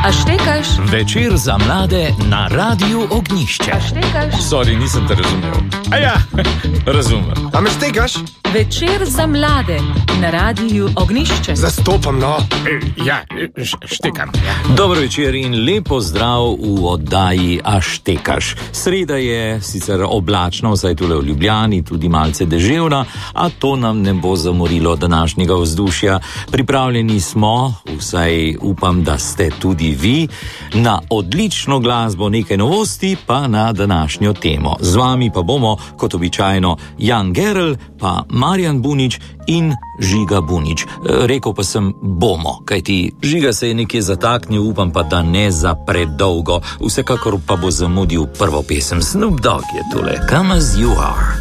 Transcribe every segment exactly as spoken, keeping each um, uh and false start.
A štekaš? Večer za mlade na Radiu Ognjišče. A štekaš? Sorry, nisem te razumel. A ja, razumem. A me štekaš? Večer za mlade na Radiu Ognjišče. Zastopam, no. E, ja, štekam. Ja. Dobro večer in lepo zdrav v oddaji A štekaš. Sreda je sicer oblačna, vsaj tule v Ljubljani, tudi malce deževna, a to nam ne bo zamorilo današnjega vzdušja. Pripravljeni smo, vsaj upam, da ste tudi vi, na odlično glasbo, nekaj novosti pa na današnjo temo. Z vami pa bomo, kot običajno, Jan Gerl, pa Marjan Bunič in Žiga Bunič. Rekel pa sem bomo, kajti Žiga se je nekje zataknil, upam pa, da ne za predolgo. Vsekakor pa bo zamudil prvo pesem. Snoop Dogg je tole. Come as you are.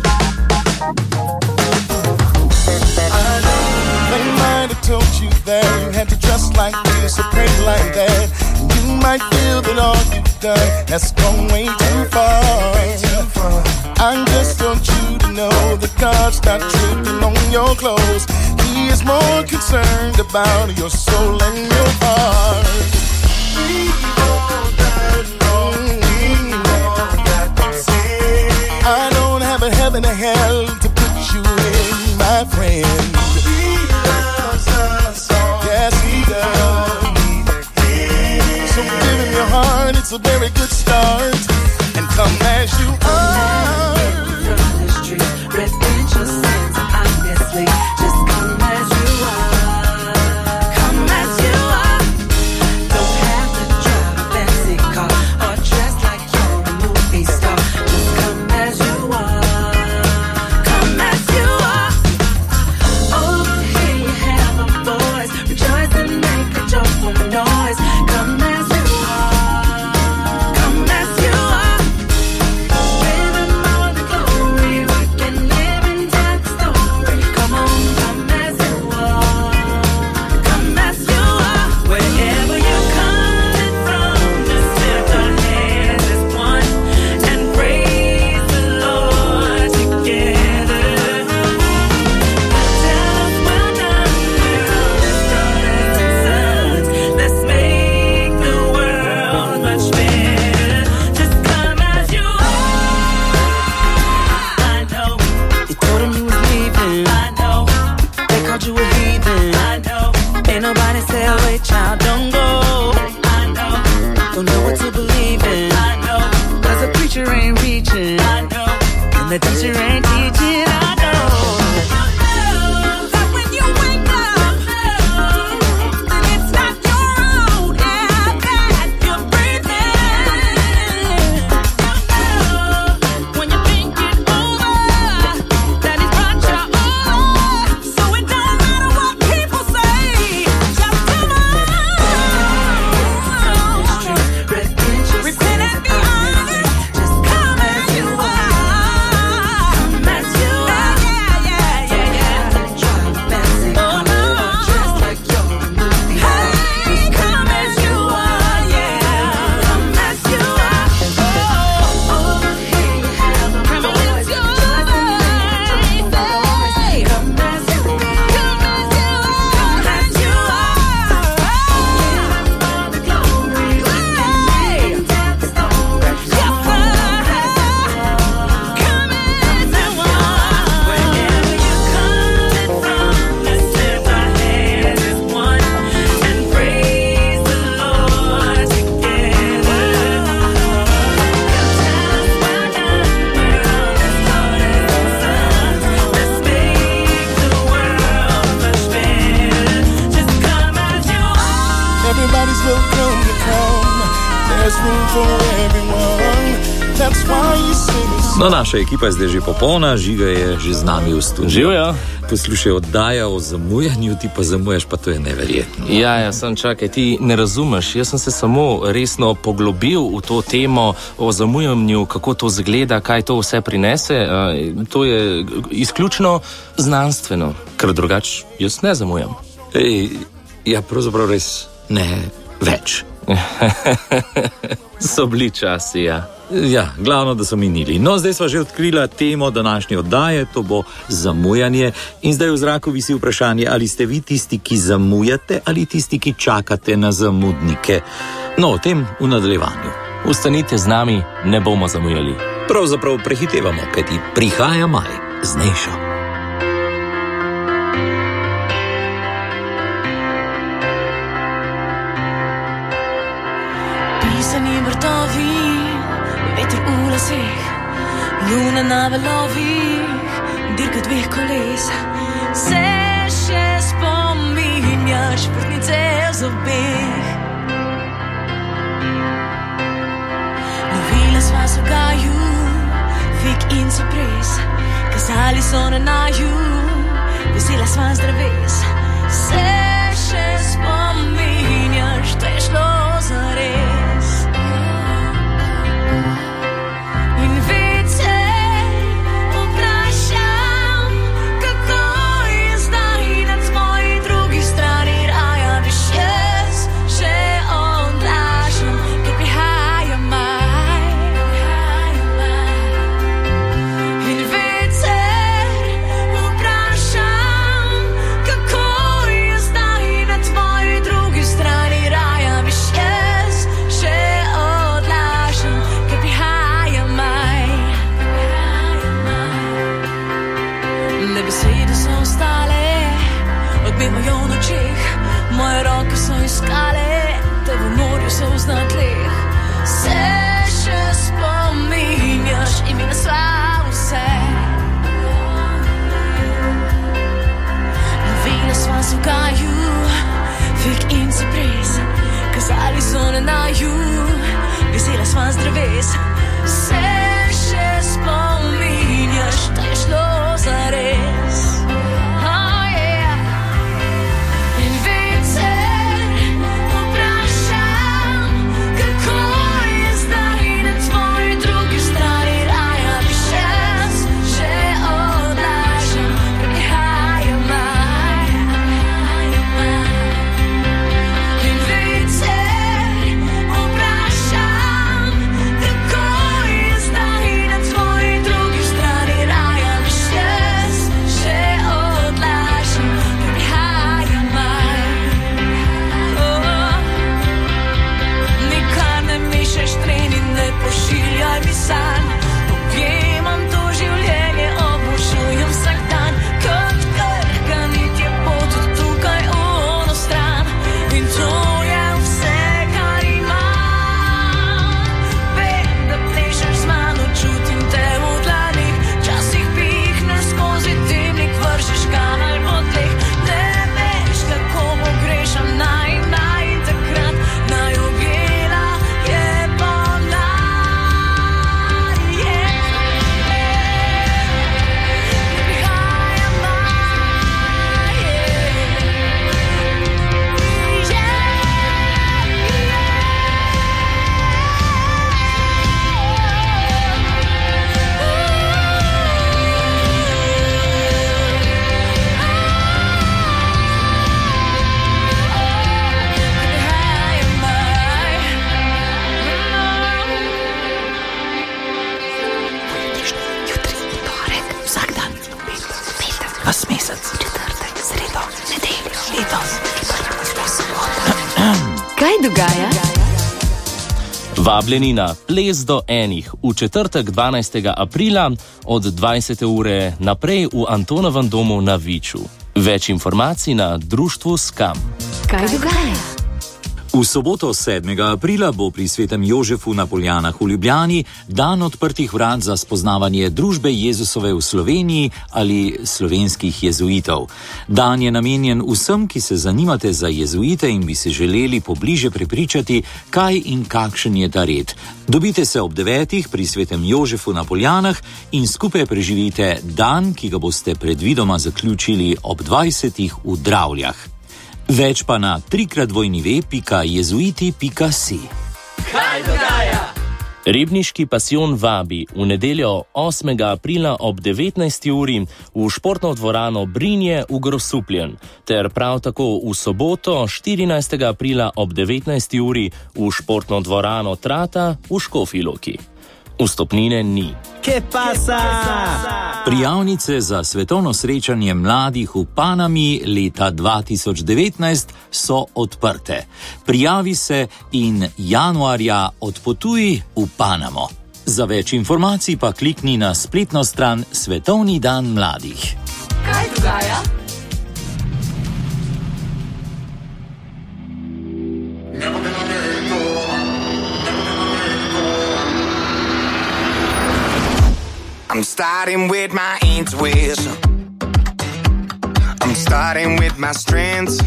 Told you that you had to dress like this or pray like that. You might feel that all you've done has gone way too far. I just want you to know that God's not tripping on your clothes. He is more concerned about your soul and your heart. I don't have a heaven or hell to put you in, my friend. It's a very good start, and come as you are. From the street, repent your sins honestly. Just come as you are. Come as you are. Don't have to drive a fancy car or dress like you're a movie star. Just come as you are. Come as you are. Oh, here you have a voice. Rejoice and make a joyful noise. Come as you are. The teacher ain't teaching, I know. That when you wake up, then it's not your own air that you're breathing. When you think it over, that it's not your own. So it don't matter what people say, just come on. Repent and be honest, just come as you are. No, naša ekipa je zdaj že popolna, Žiga je že z nami v studiu. Živijo. Poslušaj, oddaja o zamujanju, ti pa zamujaš, pa to je neverjetno. Ja, ja, sem čakaj, ti ne razumeš. Jaz sem se samo resno poglobil v to temo o zamujanju, kako to zgleda, kaj to vse prinese. To je izključno znanstveno, ker drugače jaz ne zamujam. Ej, ja, pravzaprav res ne več. So bili časi, ja. Ja, glavno, da so minili. No, zdaj sva že odkrila temo današnje oddaje, to bo zamujanje. In zdaj v zraku visi vprašanje, ali ste vi tisti, ki zamujate, ali tisti, ki čakate na zamudnike. No, o tem v nadaljevanju. Ostanite z nami, ne bomo zamujali. Pravzaprav prehitevamo, kajti prihaja maj z Nešo. Pisani vrtovi, veter v laseh, luna na valovih, dirka dveh koles. Se še spominjaš vrtnice v zobeh? Lovila sva se v gaju, fig in cipres, kazali so na naju, vesela sva z dreves. Se še spominjaš, da je šlo zares? In veter vprašam, kako je zdaj na tvoji drugi strani raja. Veš, jaz še odlašam, ker prihaja maj. In veter vprašam, kako je zdaj na tvoji drugi strani raja. Veš, jaz še odlašam, ker prihaja maj. Le besede so ostale, odmevajo v nočeh, moje roke so iskale, te v morju so na tleh. Se še spominjaš imena sva vse? Lovila sva se v gaju, fig in cipres, kazali so na naju, vesela sva z dreves. Se še spominjaš, da je šlo zares? Oh, yeah. In veter vprašam, kako je zdaj na tvoji drugi strani raja. Veš, jaz še odlašam, ker prihaja maj. In veter vprašam, kako je zdaj na tvoji drugi strani raja. Veš, jaz še odlašam, ker prihaja maj. Oh, nikar ne mešaš tren in ne pošiljaj mi sanj. Objemam to življenje, obožujem vsak dan. Kot krhka nit je pot od tukaj v ono stran. In to je vse, kar imam. Vem, da plešeš z mano, čutim te v dlanih. Včasih pihneš skozi dimnik, vržeš kanal po tleh. Ne veš, kako pogrešam naj, naj in takrat naj objela je polna. Prihaja maj. Prihaja maj. Jutri, torek, vsak dan, petek, ves mesec, četrtek, sredo, nedeljo, letos, kaj dogaja? Vabljeni na ples do enih v četrtek dvanajstega aprila od dvajsete ure naprej v Antonovem domu na Viču. Več informacij na društvu Skam. Kaj dogaja? V soboto sedmega aprila bo pri Svetem Jožefu na Poljanah v Ljubljani dan odprtih vrat za spoznavanje družbe Jezusove v Sloveniji ali slovenskih jezuitov. Dan je namenjen vsem, ki se zanimate za jezuite in bi se želeli pobliže prepričati, kaj in kakšen je ta red. Dobite se ob devetih pri Svetem Jožefu na Poljanah in skupaj preživite dan, ki ga boste predvidoma zaključili ob dvajsetih v Dravljah. Več pa na trikrat dvojni ve pika jezuiti pika si. Kaj dogaja? Ribniški pasijon vabi v nedeljo osmega aprila ob devetnajsti uri v športno dvorano Brinje v Grosupljen, ter prav tako v soboto štirinajstega aprila ob devetnajsti uri v športno dvorano Trata v Škofji Loki. Vstopnine ni. Prijavnice za svetovno srečanje mladih v Panami leta dva tisoč devetnajst so odprte. Prijavi se in januarja odpotuj v Panamo. Za več informacij pa klikni na spletno stran Svetovni dan mladih. Kaj dogaja? I'm starting with my intuition. I'm starting with my strengths.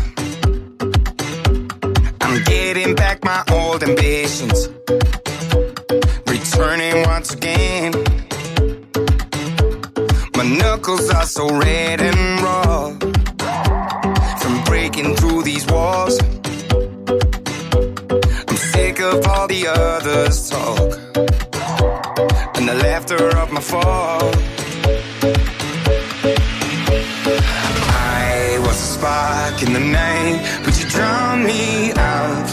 I'm getting back my old ambitions. Returning once again. My knuckles are so red and raw from breaking through these walls. I'm sick of all the others' talk and the laughter of my fall. I was a spark in the night, but you drowned me out.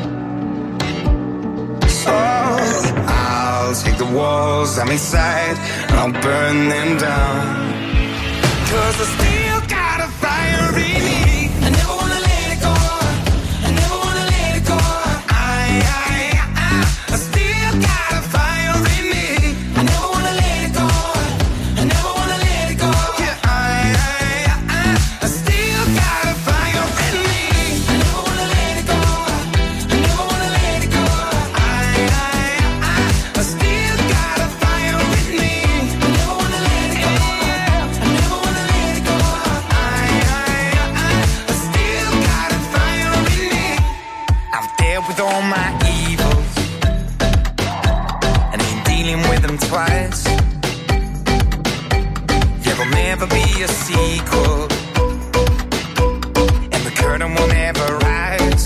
So I'll take the walls I'm inside and I'll burn them down. 'Cause I still got a fire in me. I never wanna let it go. I never wanna let it go. I, I, I, I still got a fire in me. I never wanna let it go. I never wanna let it go. Yeah, I, I, I, I still got a fire in me. I never wanna let it go. I never wanna let it go. I, I, I, I still got a fire in me. I never wanna let it go. I never wanna let it go. I, I, I, I still got a fire in me. I've dealt with all my evils and ain't dealing with them twice. There will never be a sequel, and the curtain will never rise.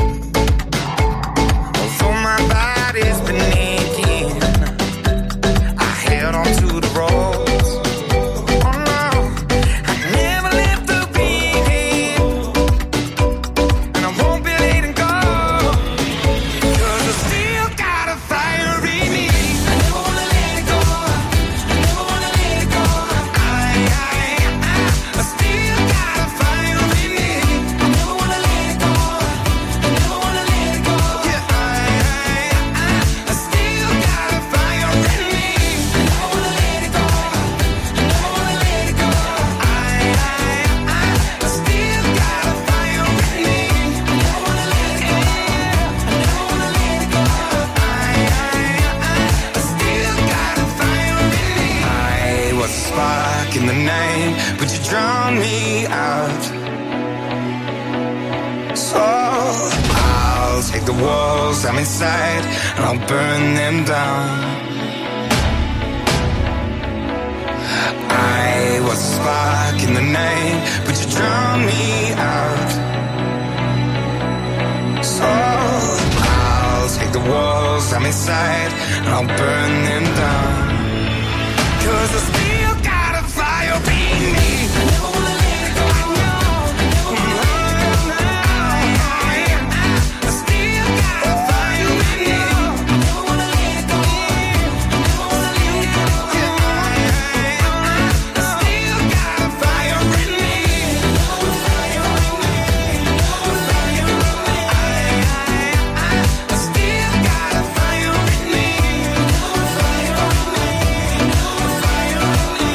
Although my body's been aching, I held on to the ropes. Oh no, I never left the beat, and I won't be letting go. 'Cause I still got a fire in me. I never wanna let it go. I never wanna let it go. I, I, I, I still got a fire in me. I never wanna let it go. I never wanna let it go. Yeah, I, I, I, I still got a fire in me. I never wanna let it go. I never wanna let it go. I, I, I, I still got a fire in me. I never wanna let it go. I never wanna let it go. I, I, I, I still got a fire in me. I was a spark in the night, but you drowned me out. So I'll take the walls I'm inside and I'll burn them down. I was a spark in the night, but you drowned me out. So I'll take the walls I'm inside and I'll burn them down. 'Cause I still got a fire in me. I never wanna let it go. I still got a fire in me. I never wanna let it go. I never wanna let it go. I still got a fire in me. A fire in me. A fire in me. I still got a fire in me. A fire in me. A fire in me.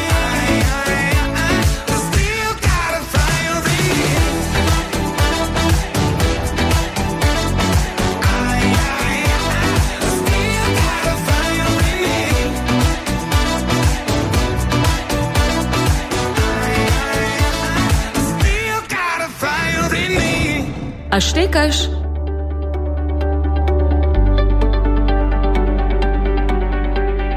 I still got a fire in me. A štekaš?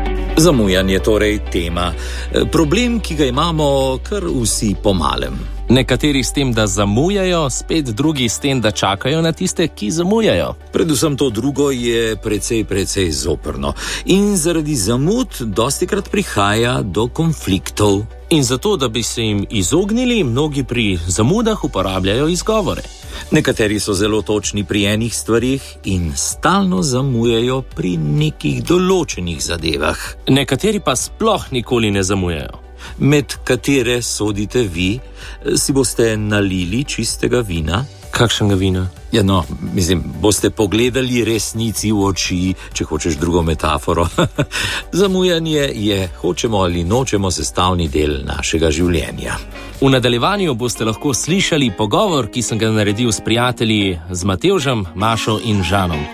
Zamujanje torej tema. Problem, ki ga imamo kar vsi po malem. Nekateri s tem, da zamujajo, spet drugi s tem, da čakajo na tiste, ki zamujajo. Predvsem to drugo je precej, precej zoprno. In zaradi zamud dostikrat prihaja do konfliktov. In zato, da bi se jim izognili, mnogi pri zamudah uporabljajo izgovore. Nekateri so zelo točni pri enih stvarih in stalno zamujajo pri nekih določenih zadevah. Nekateri pa sploh nikoli ne zamujajo. Med katere sodite vi? Si boste nalili čistega vina? Kakšnega vina? Ja, no, mislim, boste pogledali resnici v oči, če hočeš drugo metaforo. Zamujanje je, hočemo ali nočemo, sestavni del našega življenja. V nadaljevanju boste lahko slišali pogovor, ki sem ga naredil s prijatelji, z Matevžem, Mašo in Žanom.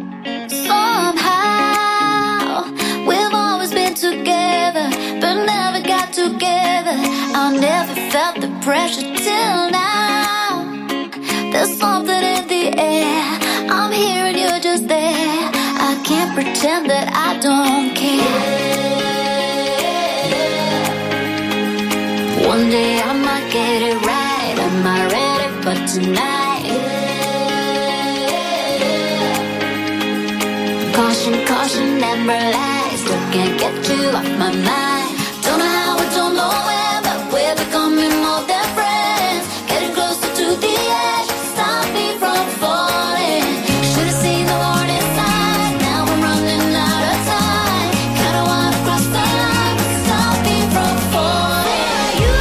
There's something in the air. I'm here and you're just there. I can't pretend that I don't care. One day I might get it right. Am I ready for tonight? Caution, caution, never lies. Still can't get you off my mind. Don't know how, I don't know where, but we're becoming more than friends. Getting closer to the edge. Stop me from falling. Should've seen the warning sign. Now I'm running out of time. Kinda wanna cross the line, but stop me from falling. You,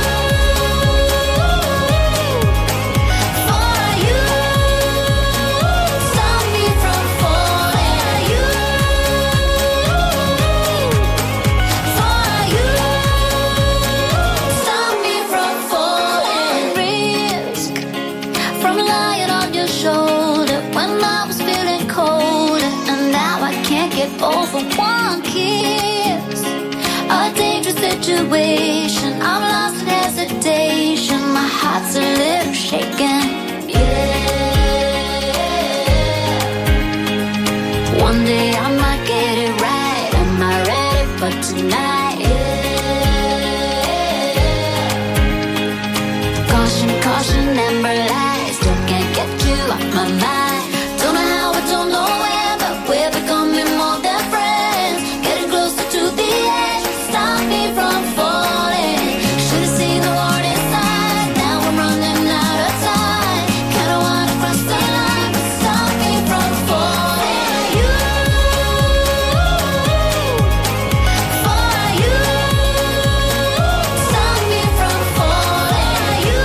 for you, stop me from falling. You, for you, stop me from falling. Risk from lying on your shoulder when I was feeling colder, and now I can't get over one kiss. A dangerous situation, I'm lost in hesitation. My heart's a little shaken. Yeah. One day I might get it right. Am I ready for tonight? Yeah. Caution, caution, amber lights. Still can't get you off my mind. Don't know how, I don't know where, but we're becoming more than friends. Getting closer to the edge. Stop me from falling. Should've seen the warning sign. Now I'm running out of time. Kinda wanna cross the line, but stop me from falling. You, for you, stop me from falling. You,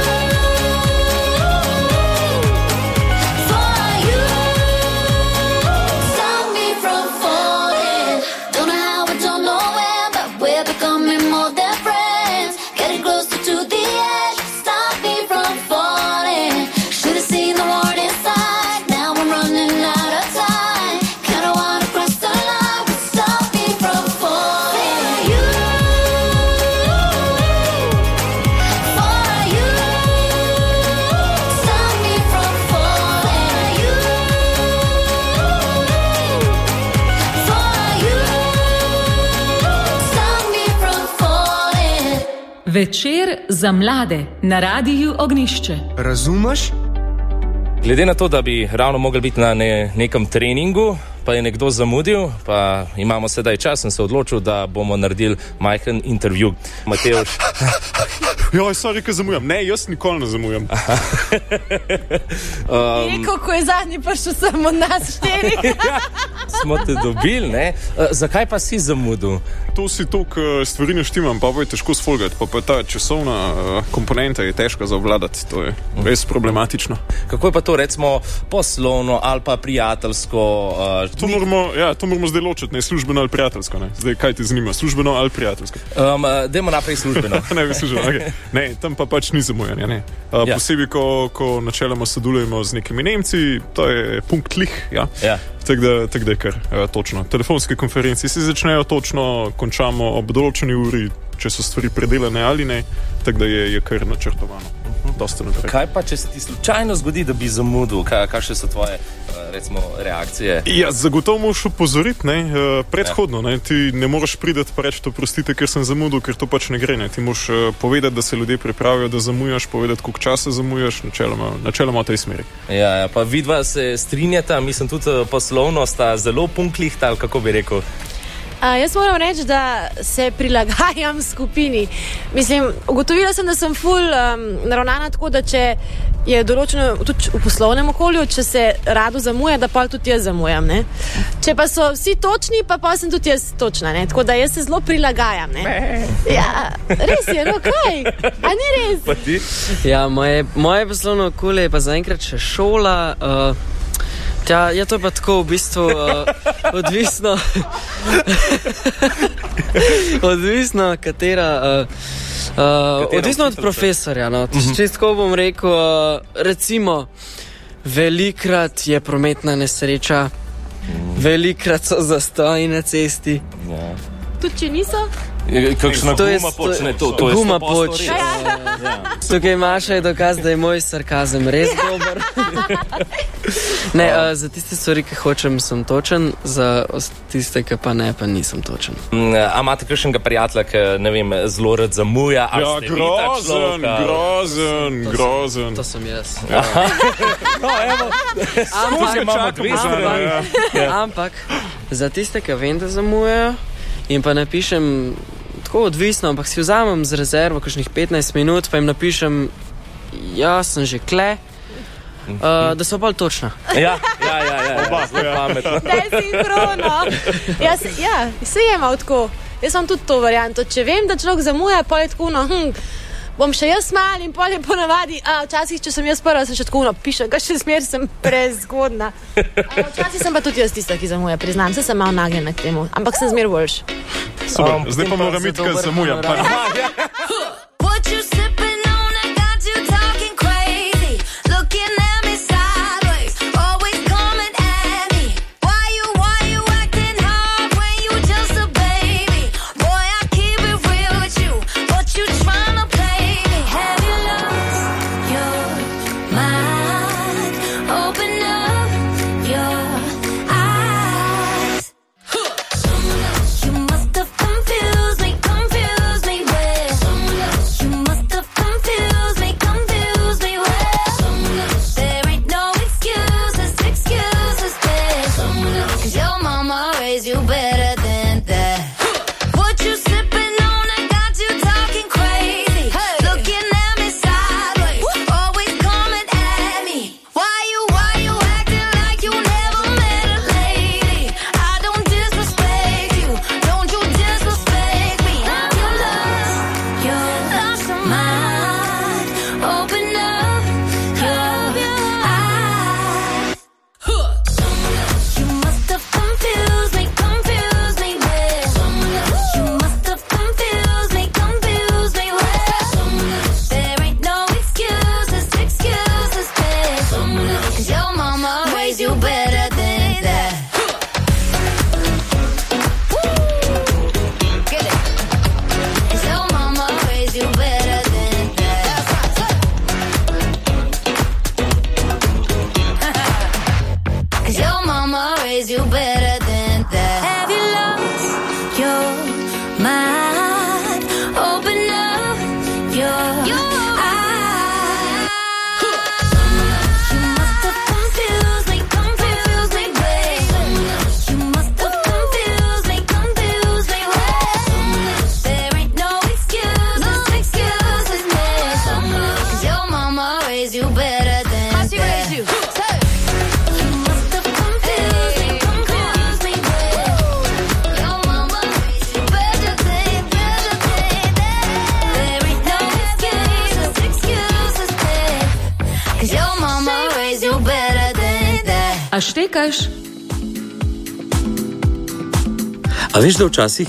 for you, stop me from falling. Don't know how, I don't know where, but we're becoming more than friends. Getting closer to the edge. Stop me from falling. Should've seen the warning sign. Now I'm running out of time. Kinda wanna cross the line, but stop me from falling. You, for you, stop me from falling. You, for you, stop me from falling. Večer za mlade na Radiu Ognjišče. Razumeš? Glede na to, da bi ravno mogli biti na ne, nekem treningu, pa je nekdo zamudil, pa imamo sedaj čas, sem se odločil, da bomo naredili majhen intervju. Matevž. Joj, sorry, ker zamujam. Ne, jaz nikoli ne zamujam. um, Kako je zadnji prišel samo nas štiri? smo te dobili, ne? Uh, zakaj pa si zamudil? To si to, ker stvari ne štimam, pa bo je težko sfolgati, pa, pa ta časovna uh, komponenta je težka za obvladati, to je res problematično. Kako je pa to, recimo, poslovno ali pa prijateljsko? Uh, To moramo, ja, to moramo zdaj ločiti, ne službeno ali prijateljsko. Ne. Zdaj, kaj te zanima, službeno ali prijateljsko? Um, dajmo naprej službeno. ne, bi službeno, okay. Ne, tam pa pač ni zamujanja. Ne. Uh, Ja. Posebej, ko, ko načeloma sodelujemo z nekimi Nemci, to je punkt lih. Ja. Ja. Tako da, tak da je kar uh, točno. Telefonske konference se začnejo točno, končamo ob določeni uri, če so stvari predelane ali ne, tako da je, je kar načrtovano. dosta naprej. Kaj pa, če se ti slučajno zgodi, da bi zamudil, kaj, kakšne so tvoje, recimo, reakcije? Ja, zagotovo moraš opozoriti, ne, predhodno, ne, ti ne moreš priti pa reči, oprostite, ker sem zamudil, ker to pač ne gre, ne. Ti moraš povedati, da se ljudje pripravijo, da zamujaš, povedati, koliko časa zamujaš, načeloma, načeloma v tej smeri. Ja, ja, pa vidva se strinjata, mislim tudi poslovno sta zelo punklihta, ali kako bi rekel? A, jaz moram reči, da se prilagajam skupini. Mislim, ugotovila sem, da sem ful um, naravnana tako, da če je določeno tudi v poslovnem okolju, če se rado zamuja, da pa tudi jaz zamujam. Ne? Če pa so vsi točni, pa pa sem tudi jaz točna. Ne? Tako da jaz se zelo prilagajam. Ne? Ja, res je, no kaj? A ni res? Pa ti? Ja, moje, moje poslovno okolje je pa zaenkrat še šola. Uh, Ja, ja, to je pa tako v bistvu uh, odvisno, odvisno katera, uh, uh, odvisno od profesorja. No. Če tako bom rekel, uh, recimo, velikrat je prometna nesreča, velikrat so zastoji na cesti. Ja. Tudi če niso? Kakšna To je guma sto- počne to? To je guma sto posto poč. res. Ja. Tukaj Maša je dokaz, da je moj sarkazem res dober. Ne, uh, za tiste stvari, ki hočem, sem točen, za os- tiste, ki pa ne, pa nisem točen. Mm, A imate kakšnega prijatelja, ki, ne vem, zelo rad zamuja? ali Ja, ste vi ta grozen, človek, ali- grozen, grozen. To sem jaz. No, evo, skozi imamo dve strani. Ampak, ampak za tiste, ki vem, da zamujajo in pa napišem tako odvisno, ampak si vzamem z rezervo kakšnih petnajst minut, pa jim napišem, ja, sem že kle, uh, da so bolj točna. Ja, ja, ja, ja, Oba, zelo ja. pametno. Da je sinhrono. Ja, se, ja, se je malo tako. Jaz sem tudi to varianto. Če vem, da človek zamuja, pa je tako, no, hm, bom še jaz mal in pol je ponavadi, a včasih, če sem jaz prva, sem še tako, no, pišem, ga še smer sem prezgodna. A, včasih sem pa tudi jaz tista, ki zamuja, priznam, se sem malo nagnjena k temu, ampak sem zmer boljš. Super, Um, zdaj pa potem pa moram za iti, ker dober zamujam. honorar. What you sipping on? I got you talking crazy, looking at me sideways, always coming at me. Why you, why you acting hard when you just a baby? Boy, I keep it real with you, but you tryna play me. Have you lost your mind? Open up your eyes. You must have confused me, confused me with. You must have confused me, confused me with. There ain't no excuses, excuses, babe. 'Cause your mama raised you better than that. What you sipping on? I got you talking crazy, looking at me sideways, always coming at me. Why you, why you acting like you never met a lady? I don't disrespect you, don't you disrespect me. Have you lost your lost your mind? Open up your eyes. You must have confused me, confused me with. You must have confused me, confused me with. There ain't no excuses, excuses, babe. 'Cause your mama raised you better than that. Get it? 'Cause your mama raised you better than that. 'Cause your mama raised you better than that. Have you lost your mind? Open up your eyes. You must have confused me, confused me, babe. You must have confused me, confused me, babe. There ain't no excuses, excuses, babe. 'Cause your mama raised you better than that. How she raised you? You must have confused me, confused me, babe. Your mama raised you better than, better than that. There ain't no excuses, excuses, babe. 'Cause your mama raised you better than that. A štekaš? A veš, da včasih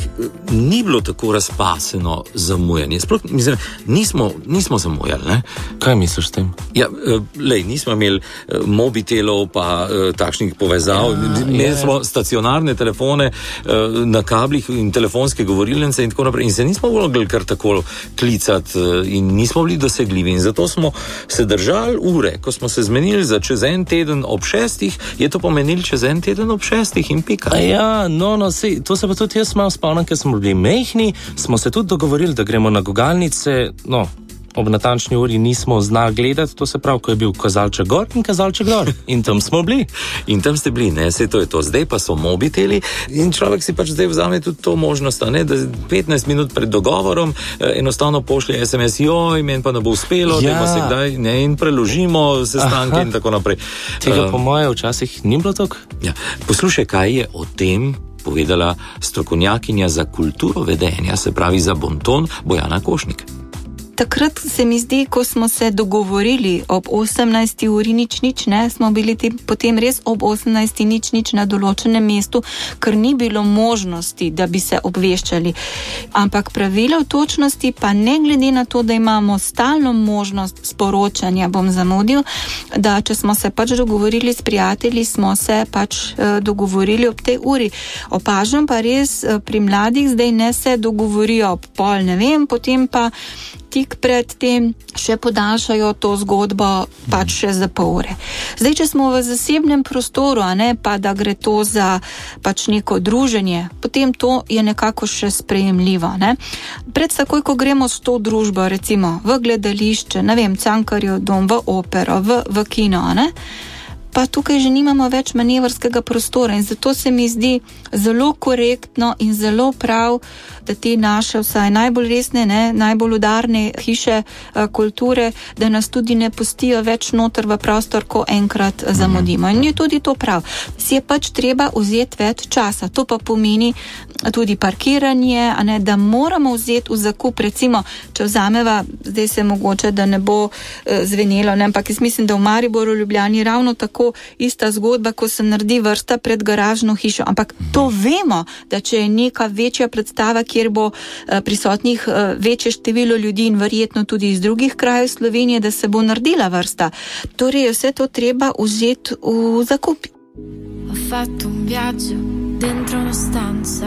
ni bilo tako razpaseno zamujanje. Sploh, mislim, nismo, nismo zamujali, ne? Kaj misliš s tem? Ja, lej, nismo imeli uh, mobitelov pa uh, takšnih povezav. Ja, imeli smo stacionarne telefone uh, na kablih in telefonske govorilnice in tako naprej. In se nismo mogli kar tako klicati uh, in nismo bili dosegljivi. In zato smo se držali ure. Ko smo se zmenili za čez en teden ob šestih, je to pomenili čez en teden ob šestih in pika. Ja, no, no, sej, to se pa tudi jaz malo spomnim, ker smo bili mehni, smo se tudi dogovorili, da gremo na gugalnice, no, ob natančni uri nismo znali gledati, to se pravi, ko je bil kazalček gor in kazalček dol. In tam smo bili. In tam ste bili, ne, sej to je to. Zdaj pa so mobiteli in človek si pač zdaj vzame tudi to možnost, ne, da petnajst minut pred dogovorom eh, enostavno pošlje es em es, joj, meni pa ne bo uspelo, Ja. da pa se kdaj, ne, in preložimo sestanke Aha. in tako naprej. Tega Eh, po moje včasih ni bilo tako. Ja. Poslušaj, kaj je o tem povedala strokovnjakinja za kulturo vedenja, se pravi za bonton, Bojana Košnik. Takrat se mi zdi, ko smo se dogovorili ob osemnajsti uri nič nič, ne, smo bili te, potem res ob osemnajsti nič nič na določenem mestu, ker ni bilo možnosti, da bi se obveščali. Ampak pravilo točnosti pa ne glede na to, da imamo stalno možnost sporočanja, bom zamudil, da če smo se pač dogovorili s prijatelji, smo se pač eh, dogovorili ob tej uri. Opažam pa res eh, pri mladih zdaj ne se dogovorijo ob pol, ne vem, potem pa tik pred tem še podaljšajo to zgodbo pač še za pol ure. Zdaj, če smo v zasebnem prostoru, a ne, pa da gre to za pač neko druženje, potem to je nekako še sprejemljivo, ne. Pred takoj, ko gremo s to družbo, recimo v gledališče, ne vem, Cankarjev dom, v opero, v, v kino, a ne, pa tukaj že nimamo več manevrskega prostora in zato se mi zdi zelo korektno in zelo prav, da te naše vsaj najbolj resne, ne, najbolj udarne hiše a, kulture, da nas tudi ne pustijo več noter v prostor, ko enkrat a, zamudimo. In je tudi to prav. Si je pač treba vzeti več časa. To pa pomeni tudi parkiranje, a ne, da moramo vzeti v zakup, recimo, če vzameva, zdaj se mogoče, da ne bo e, zvenelo, ne, ampak jaz mislim, da v Mariboru, Ljubljani ravno tako ista zgodba, ko se naredi vrsta pred garažno hišo, ampak to vemo, da če je neka večja predstava, kjer bo uh, prisotnih uh, večje število ljudi in verjetno tudi iz drugih krajev Slovenije, da se bo naredila vrsta. Torej je vse to treba vzeti v zakup. Ho fatto un viaggio dentro una stanza.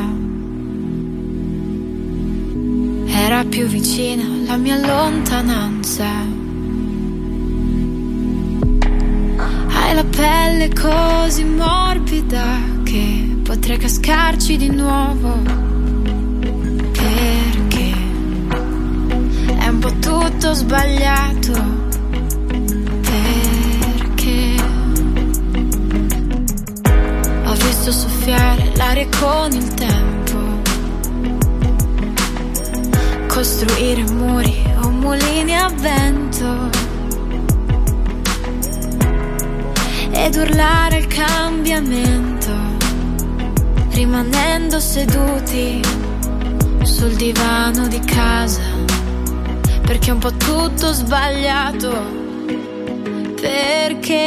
Era più vicina la mia lontananza. Hai la pelle così morbida che potrei cascarci di nuovo. Perché è un po' tutto sbagliato. Perché ho visto soffiare l'aria con il tempo, costruire muri o mulini a vento ed urlare il cambiamento, rimanendo seduti sul divano di casa, perché è un po' tutto sbagliato. Perché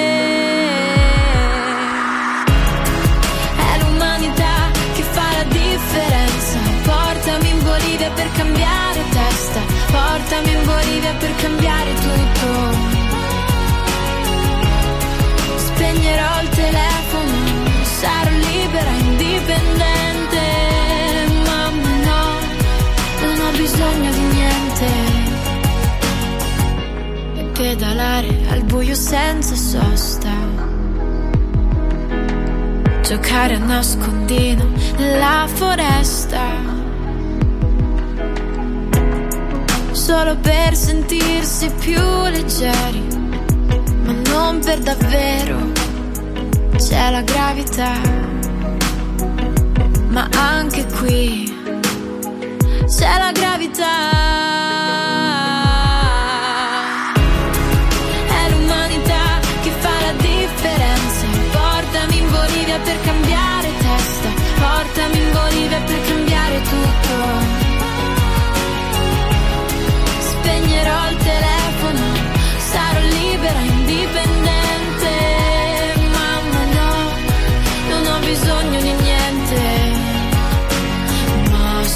è l'umanità che fa la differenza. Portami in Bolivia per cambiare testa, portami in Bolivia per cambiare tutto. Spegnerò il telefono, sarò libera, indipendente. Mamma no, non ho bisogno di niente. E pedalare al buio senza sosta, giocare a nascondino nella foresta, solo per sentirsi più leggeri, ma non per davvero. C'è la gravità, ma anche qui c'è la gravità. È l'umanità che fa la differenza. Portami in Bolivia per cambiare testa, portami in Bolivia per cambiare tutto. Spegnerò il telefono, sarò libera, indipendente. Mamma no, non ho bisogno di niente, ma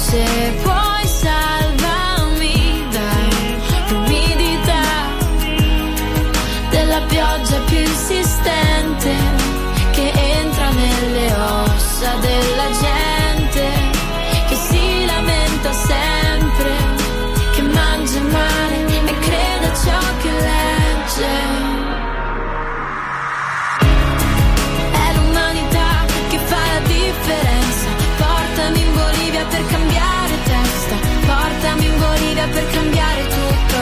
per cambiare tutto.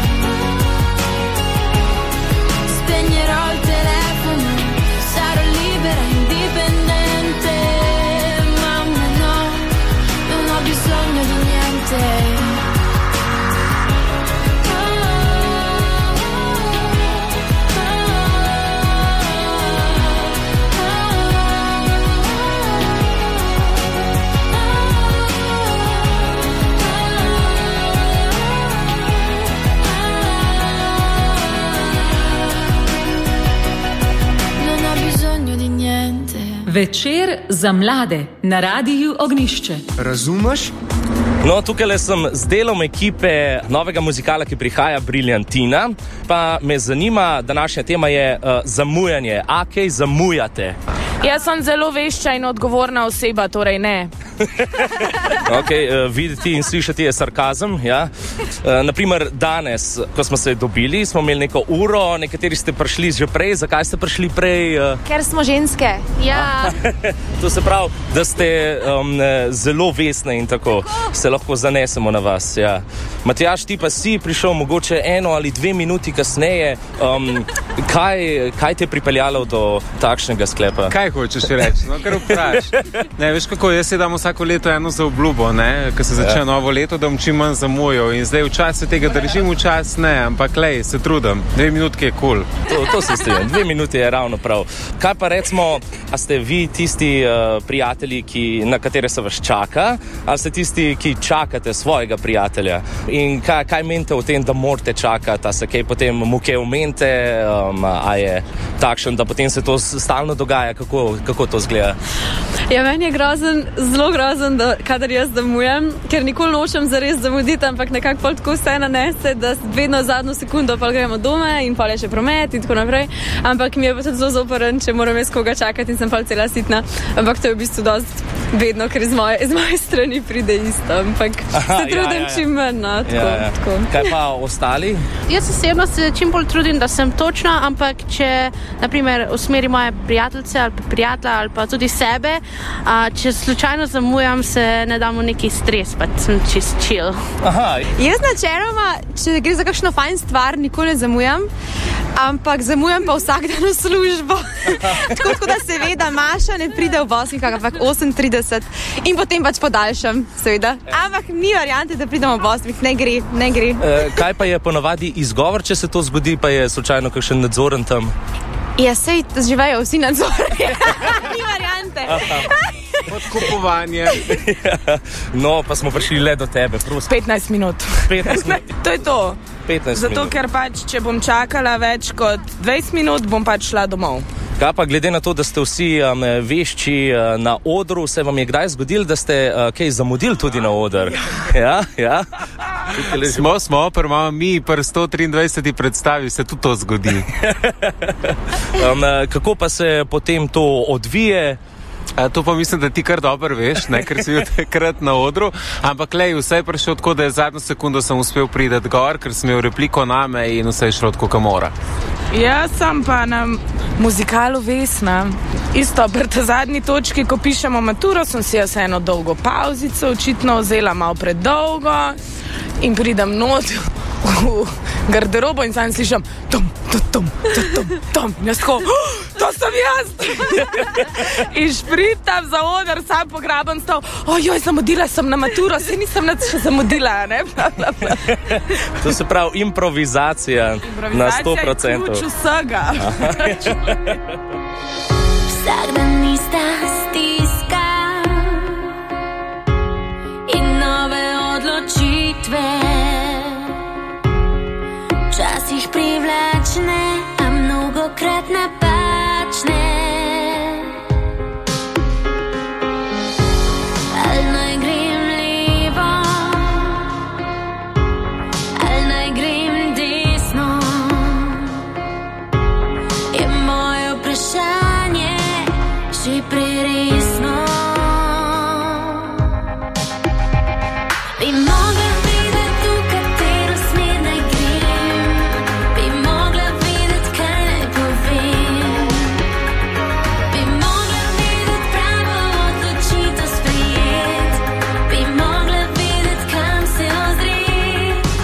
Spegnerò il telefono, sarò libera, indipendente. Mamma no, non ho bisogno di niente. Večer za mlade na Radiu Ognišče. Razumeš? No, tukaj sem z delom ekipe novega muzikala, ki prihaja, Briljantina. Pa me zanima, današnja tema je uh, zamujanje. A kaj zamujate? Jaz sem zelo vešča in odgovorna oseba, torej ne. Ok, uh, videti in slišati je sarkazem, ja. Uh, naprimer, danes, ko smo se dobili, smo imeli neko uro, nekateri ste prišli že prej. Zakaj ste prišli prej? Uh... Ker smo ženske, ja. To se pravi, da ste um, zelo vesne in tako, tako se lahko zanesemo na vas, ja. Matjaž, ti pa si prišel mogoče eno ali dve minuti kasneje. Um, kaj, kaj te je pripeljalo do takšnega sklepa? Kaj hočeš reči? No, kar vpraš. Ne, veš kako, jaz si dam vsako leto eno za obljubo, ne, ko se začne ja. novo leto, da bom čim manj zamujal. In zdaj včasih tega držim, včasih ne, ampak lej, se trudim. Dve minutke je kul. Cool. To, to se strinjam, dve minuti je ravno prav. Kaj pa recimo, a ste vi tisti uh, prijatelji, ki, na katere se vas čaka, ali ste tisti, ki čakate svojega prijatelja? In kaj, kaj menite o tem, da morate čakati, a se kaj potem muke umente, um, a je takšen, da potem se to stalno dogaja, kako, kako to zgleda? Ja, meni je grozen, zelo grozen, da kadar jaz zamujem, ker nikoli nočem zares zamuditi, ampak nekako pol tako vse nanese, da vedno zadnjo sekundo pa gremo doma in pol je še promet in tako naprej. Ampak mi je pa tudi zelo zoporen, če moram jaz koga čakati in sem pol cela sitna. Ampak to je v bistvu dosti vedno, ker iz moje, iz moje strani pride isto. Ampak Aha, se trudim ja, ja. čim manj, no, tako, ja, ja. tako. Kaj pa ostali? Jaz osebno se čim bolj trudim, da sem točna, ampak če, naprimer, usmeri moje prijateljce ali prijatelja ali pa tudi sebe, a, če slučajno zamujam, se ne dam v neki stres, pa sem čist chill. Aha. Jaz načeloma, če gre za kakšno fajn stvar, nikoli ne zamujam, ampak zamujam pa vsak dan v službo. tako, tako da seveda Maša ne pride v osmih, ampak osem trideset in potem pač podaljšam, seveda. Ampak ni variante, da pridemo v osmih, ne gre, ne gre. E, kaj pa je ponavadi izgovor, če se to zgodi, pa je slučajno kakšen nadzoren tam? Ja, sej živajo vsi nadzori. Ni variante. Podkupovanje. ja. No, pa smo prišli le do tebe. Prosim. petnajst minut. petnajst minut. To je to. petnajst Zato, minut. ker pač, če bom čakala več kot dvajset minut, bom pač šla domov. Kaj pa glede na to, da ste vsi um, vešči uh, na odru, se vam je kdaj zgodilo, da ste uh, kaj zamudili tudi na oder? Ja, ja. Smo, smo, pa imamo mi pri sto triindvajseti predstavi, se tudi to zgodi. um, kako pa se potem to odvije? A, to pa mislim, da ti kar dobro veš, ne, ker si bil takrat na odru, ampak lej, vse je prišel tako, da je zadnjo sekundo sem uspel priti gor, ker sem imel repliko name in vse je šlo tako, kako mora. Jaz sem pa na muzikalu Vesna. Isto, pri ta zadnji točki, ko pišemo maturo, sem si jaz eno dolgo pauzico, očitno vzela malo predolgo in pridem not v garderobo in sam slišam tom, tom, tom, tom, tom, in jaz tako, oh, to sem jaz! In špritam za oder, sam pograben stav, ojoj, zamudila sem na maturo, se nisem nič še zamudila, ne? To se pravi improvizacija, improvizacija na sto procentov. Improvizacija je ključ vsega. Vsak dan ista stiska in nove odločitve, včasih privlačne, a mnogokrat napačne. Ali naj grem levo, ali naj grem desno, je moje vprašanje že preresno. Bi mogla vedeti, v katero smer naj grem, bi mogla vedeti, kaj naj povem, bi mogla vedeti pravo odločitev sprejet, bi mogla vedeti, kam se ozret.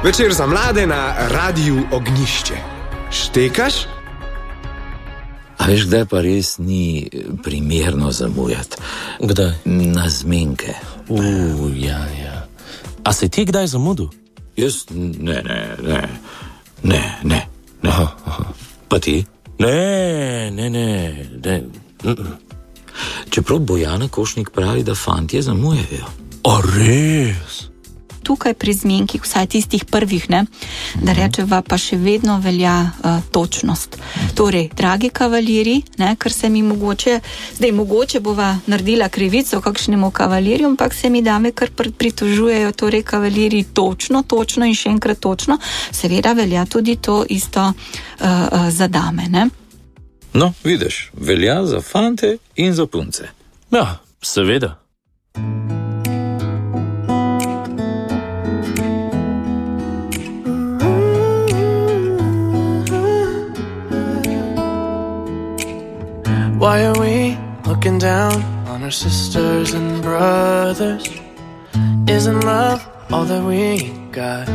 Večer za mlade na Radiu Ognišče. Štekaš? A veš, kdaj pa res ni primerno zamujati? Kdaj? Na zmenke. Uuu, ja, ja. A si ti kdaj zamudil? Jaz ne, ne, ne, ne, ne, ne. Aha, aha. Pa ti? Ne, ne, ne, ne. Mm-mm. Čeprav Bojana Košnik pravi, da fantje zamujajo. A res? Tukaj pri zmenkih, vsaj tistih prvih, ne, da rečeva, pa še vedno velja uh, točnost. Torej, dragi kavaliri, ne, ker se mi mogoče, zdaj mogoče bova naredila krivico kakšnemu kavalirju, ampak se mi dame kar pritožujejo, torej kavaliri točno, točno in še enkrat točno, seveda velja tudi to isto uh, uh, za dame, ne. No, vidiš, velja za fante in za punce. Ja, seveda. Why are we looking down on our sisters and brothers? Isn't love all that we got?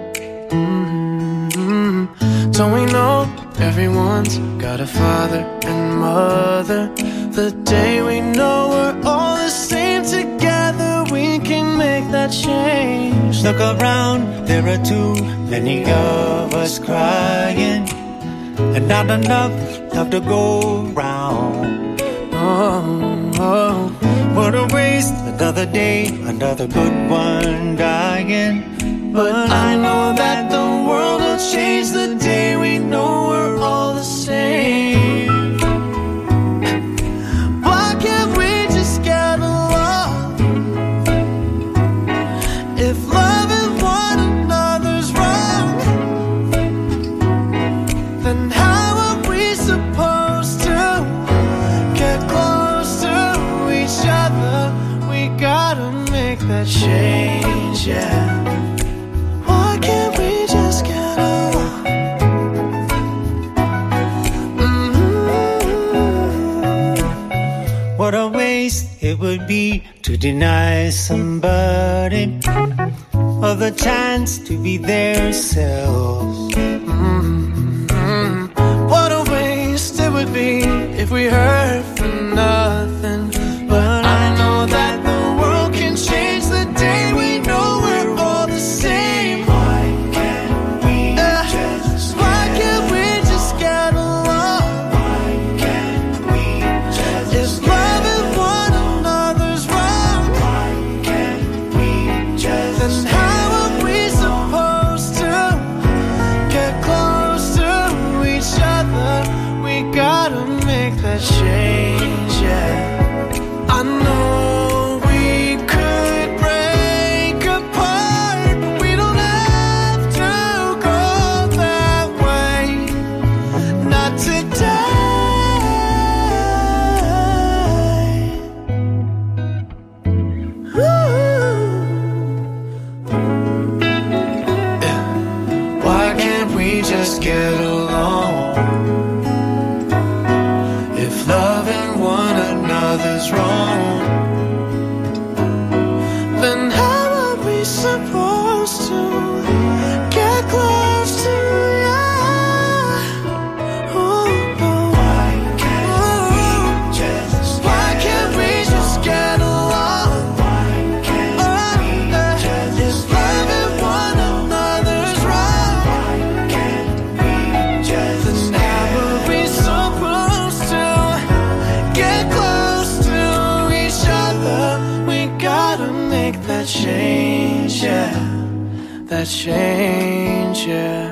Mm-hmm. Don't we know everyone's got a father and mother? The day we know we're all the same together, we can make that change. Look around, there are too many of us crying, and not enough love to go round. Oh, oh. What a waste, another day, another good one dying. But I know that the world will change the day we know we're all the same. Why can't we just get along? If loving one another's wrong, then how are we supposed to get close to each other? We gotta make that change, yeah. Why can't we just get along? Mm-hmm. What a waste it would be to deny somebody of the chance to be their selves. Mm-hmm. What a waste it would be if we heard for nothing. But I know that the world can change the day we know we're all the same. Why can't we uh, just Why can't we just get along? Why can't we just If loving one another's wrong, why can't we just Then how are we supposed to get close to each other? We gotta make that change, yeah. I know we could break apart, but we don't have to go that way. Not today. Yeah. Why can't we just get along? If loving one another's wrong, then how are we supposed to get close to you? Oh, why can't we just Why can't we just get along? Why can't we just If loving one another's wrong, why can't we just Then how are we supposed to get close to each other? We gotta make that change, yeah. That change, yeah.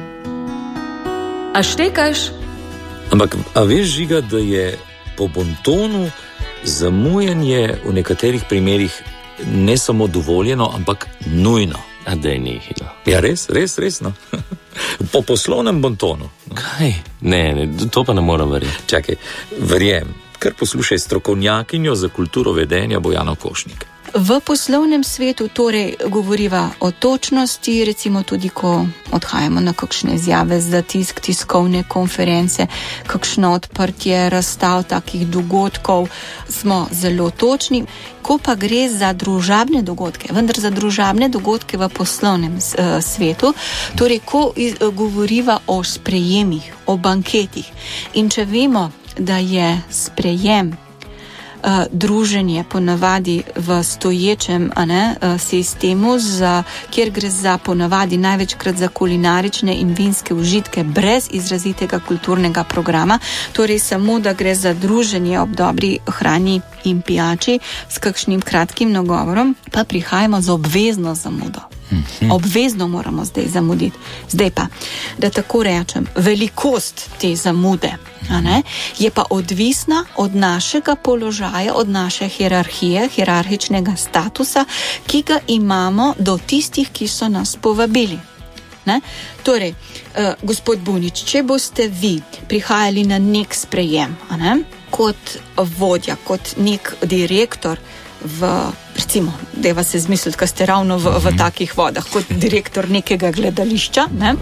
A štekaš? Ampak, a veš, Žiga, da je po bontonu zamujanje v nekaterih primerih ne samo dovoljeno, ampak nujno. A da je nehilo. Ja, res, res, res, no. Po poslovnem bontonu. Kaj? Ne, ne, to pa ne moram verjeti. Čakaj, verjem, kar poslušaj strokovnjakinjo za kulturo vedenja Bojano Košnik. V poslovnem svetu torej govoriva o točnosti, recimo tudi, ko odhajamo na kakšne izjave za tisk, tiskovne konference, kakšno odprtje razstav takih dogodkov, smo zelo točni. Ko Ko pa gre za družabne dogodke, vendar za družabne dogodke v poslovnem uh, svetu, torej ko iz, uh, govoriva o sprejemih, o banketih. In če vemo, da je sprejem Uh, druženje ponavadi v stoječem a ne, uh, sistemu, za, kjer gre za ponavadi največkrat za kulinarične in vinske užitke brez izrazitega kulturnega programa, torej samo, da gre za druženje ob dobri hrani in pijači s kakšnim kratkim nagovorom, pa prihajamo z obvezno zamudo. Obvezno moramo zdaj zamuditi. Zdaj pa, da tako rečem, velikost te zamude a ne, je pa odvisna od našega položaja, od naše hierarhije, hierarhičnega statusa, ki ga imamo do tistih, ki so nas povabili. Ne? Torej, uh, gospod Bunič, če boste vi prihajali na nek sprejem, a ne, kot vodja, kot nek direktor v, recimo, deva se zmisliti, ko ste ravno v, v takih vodah, kot direktor nekega gledališča, ne?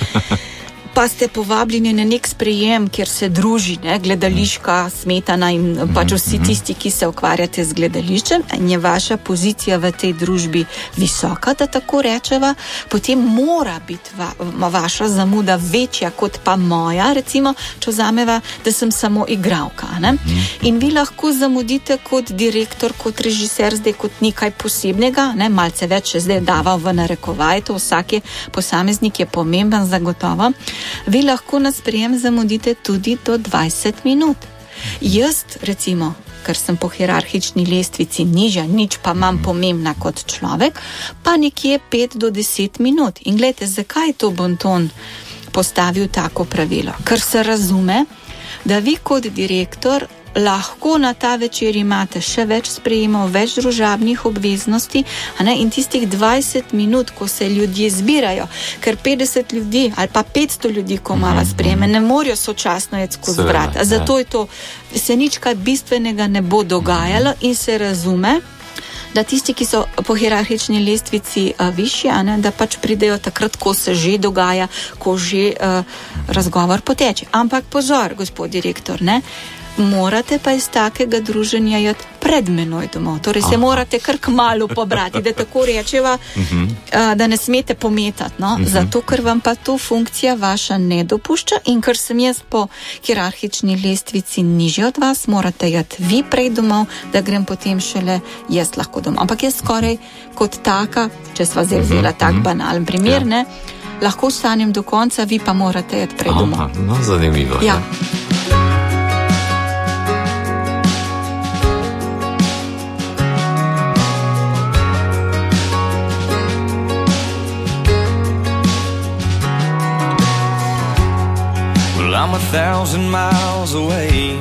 Pa ste povabljeni na nek sprejem, kjer se druži, ne, gledališka smetana in pač vsi tisti, ki se ukvarjate z gledališčem, in je vaša pozicija v tej družbi visoka, da tako rečeva, potem mora biti va, vaša zamuda večja kot pa moja, recimo, če vzameva, da sem samo igralka, ne. In vi lahko zamudite kot direktor, kot režiser, zdaj kot nekaj posebnega, ne, malce več še zdaj dava v narekovaj, to vsak je, posameznik je pomemben zagotovo. Vi lahko na sprejem zamudite tudi do dvajset minut. Jaz, recimo, ker sem po hierarhični lestvici nižja, nič pa manj pomembna kot človek, pa nekje pet do deset minut. In gledajte, zakaj je to Bonton postavil tako pravilo? Ker se razume, da vi kot direktor lahko na ta večer imate še več sprejemov, več družabnih obveznosti, a ne, in tistih dvajset minut, ko se ljudje zbirajo, ker petdeset ljudi ali pa petsto ljudi, ko imava sprejeme, ne morajo sočasno jeti skozi vrata. Zato je to, se nič kaj bistvenega ne bo dogajalo in se razume, da tisti, ki so po hierarhični lestvici uh, višji, a ne, da pač pridejo takrat, ko se že dogaja, ko že uh, razgovor poteče. Ampak pozor, gospod direktor, ne, morate pa iz takega druženja jeti pred menoj domov. Torej se Aha. morate kar kmalu pobrati, da tako rečeva, uh-huh. uh, da ne smete pometati, no? uh-huh. Zato, ker vam pa to funkcija vaša ne dopušča in ker sem jaz po hierarhični lestvici nižje od vas, morate jeti vi prej domov, da grem potem šele jaz lahko domov. Ampak jaz skoraj kot taka, če sva zdaj vzela uh-huh. tak banalen primer, ja. ne, lahko ostanem do konca, vi pa morate jeti prej domov. Aha, no, zanimivo. Ja. I'm a thousand miles away,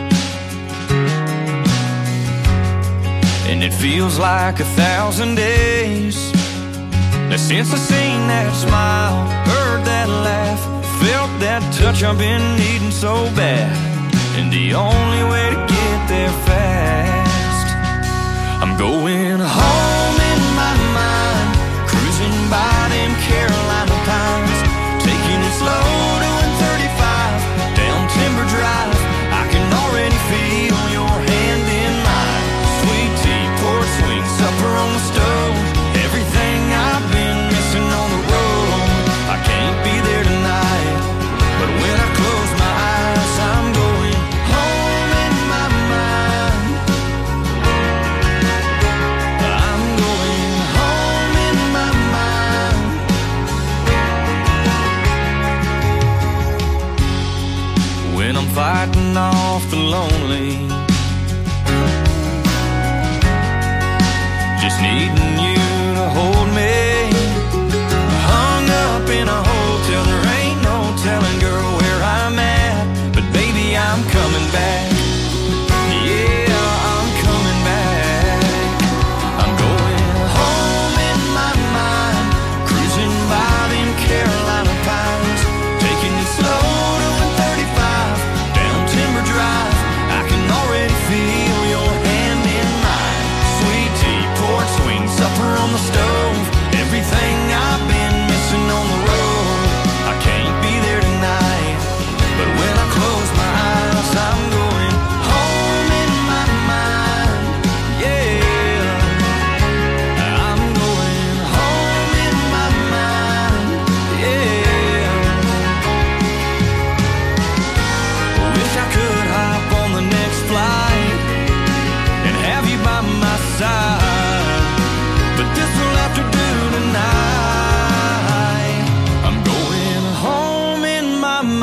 and it feels like a thousand days since I seen that smile, heard that laugh, felt that touch I've been needing so bad. And the only way to get there fast, I'm going home in my mind, cruising by them Carolina pines, taking it slow to Timber Drive. I can already feel your hand in mine. Sweet tea, port swing, supper on the stove, everything I've been missing on the road. I can't be there tonight, but when I close my eyes, I'm going home in my mind. I'm going home in my mind. When I'm fighting off the lonely, just needing you to hold me, hung up in a hotel, there ain't no telling, girl, where I'm at, but baby, I'm coming back. Yeah, I'm coming back. I'm going home in my mind, cruising by them Carolina pines, taking it slow to one thirty-five down Timber Drive. I can already feel your hand in mine. Sweet tea, port swing, supper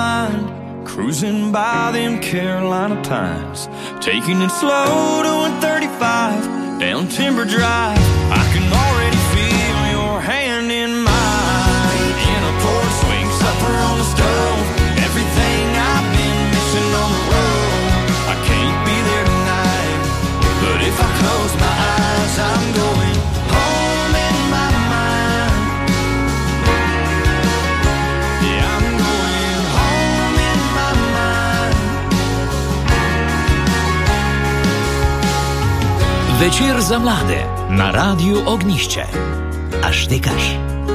mind, cruising by them Carolina pines, taking it slow to one thirty-five down Timber Drive. I can already feel your hand in mine, in a porch swing, supper on the stove, everything I've been missing on the road. I can't be there tonight, but if I close my eyes, I'm going home in my mind. Yeah, I'm going home in my mind. Večer za mlade na Radiu Ognišče. A štekaš?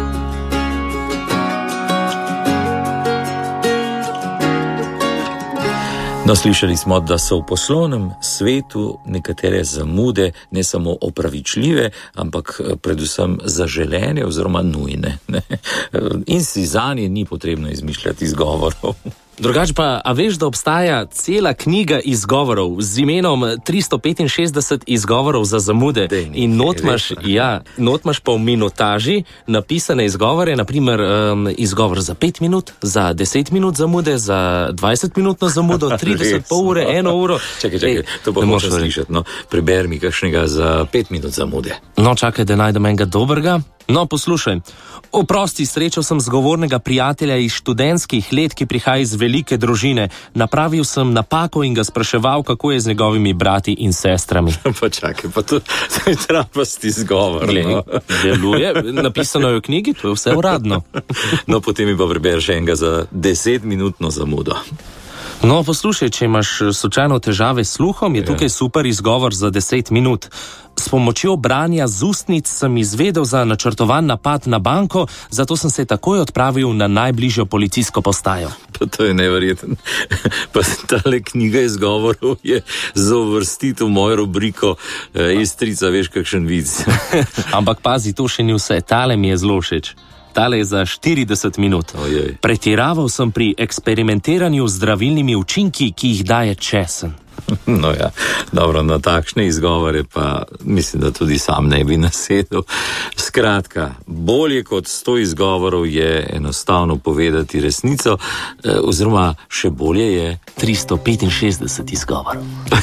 No, slišali smo, da so v poslovnem svetu nekatere zamude ne samo opravičljive, ampak predvsem zaželene oziroma nujne. Ne? In si zanje ni potrebno izmišljati izgovorov. Drugač pa, a veš, da obstaja cela knjiga izgovorov z imenom tristo petinšestdeset izgovorov za zamude. Dej, in notmaš, ja, notmaš pa v minutaži napisane izgovore, naprimer um, izgovor za pet minut, za deset minut zamude, za dvajset minutno zamudo, trideset, pol ure, eno uro. Čakaj, čakaj, to pa moraš slišati, no. Preber mi kakšnega za pet minut zamude. No, čakaj, da najdem enega dobrega. No, poslušaj. Oprosti, srečal sem zgovornega prijatelja iz študentskih let, ki prihaja iz velike družine. Napravil sem napako in ga spraševal, kako je z njegovimi brati in sestrami. Pa čakaj, pa to, to je trapasti izgovor. No. Deluje, napisano je v knjigi, to je vse uradno. No, potem mi pa prebereš enega za deset minutno zamudo. No, poslušaj, če imaš slučajno težave s sluhom, je tukaj super izgovor za deset minut. S pomočjo branja z ustnic sem izvedel za načrtovan napad na banko, zato sem se takoj odpravil na najbližjo policijsko postajo. Pa to je neverjeten. Pa tale knjiga izgovorov je za uvrstitev v mojo rubriko eh, Istrica, veš kakšen vic. Ampak pazi, to še ni vse, tale mi je zelo všeč. Tale je za štirideset minut. Ojej. Pretiraval sem pri eksperimentiranju z zdravilnimi učinki, ki jih daje česen. No ja, dobro, na takšne izgovore pa mislim, da tudi sam ne bi nasedel. Skratka, bolje kot sto izgovorov je enostavno povedati resnico, oziroma še bolje je tristo petinšestdeset izgovorov.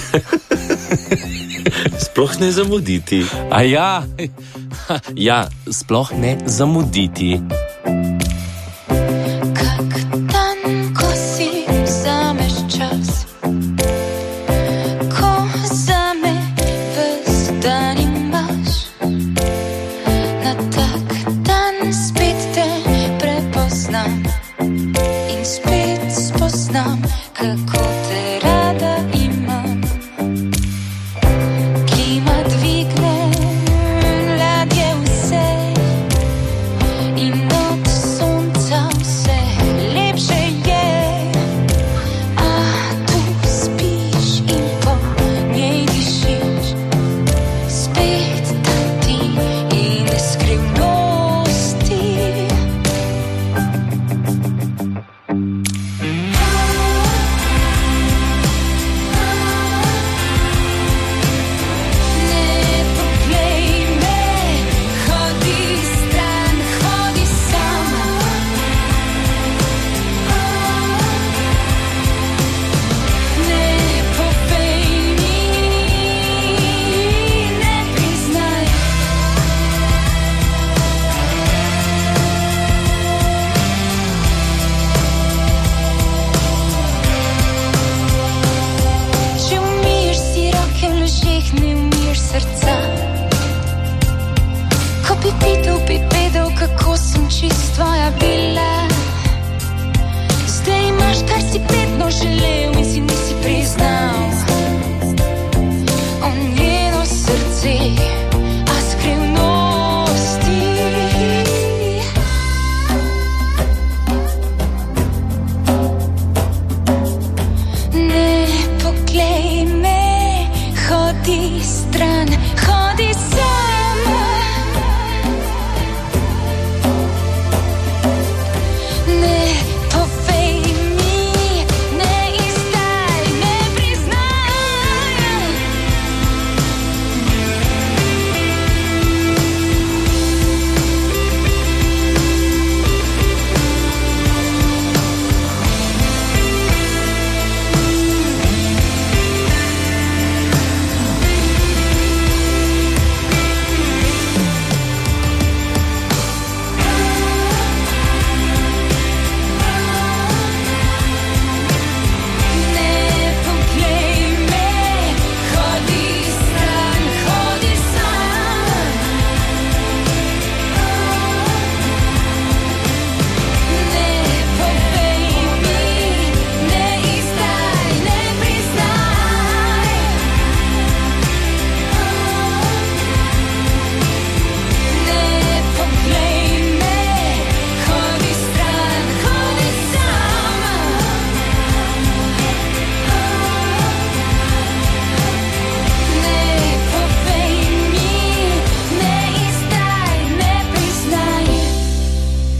Sploh ne zamuditi. A ja, ja, sploh ne zamuditi.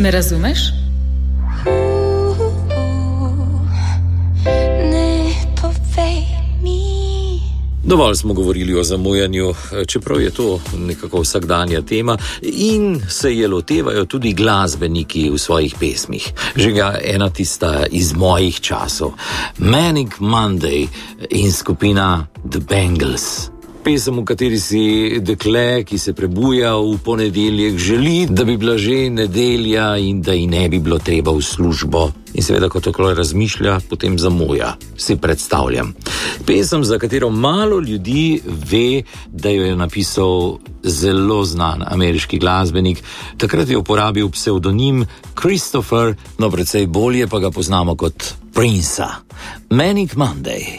Me razumeš? Ne povej mi. Dovolj smo govorili o zamujanju, čeprav je to nekako vsakdanja tema in se je lotevajo tudi glasbeniki v svojih pesmih. Že ga ena tista iz mojih časov, Manic Monday in skupina The Bangles. Pesem, v kateri si dekle, ki se prebuja v ponedeljek, želi, da bi bila že nedelja in da ji ne bi bilo treba v službo. In seveda, ko tako razmišlja, potem zamuja, si predstavljam. Pesem, za katero malo ljudi ve, da jo je napisal zelo znan ameriški glasbenik. Takrat je uporabil psevdonim Christopher, no precej bolje pa ga poznamo kot Princa. Manic Monday.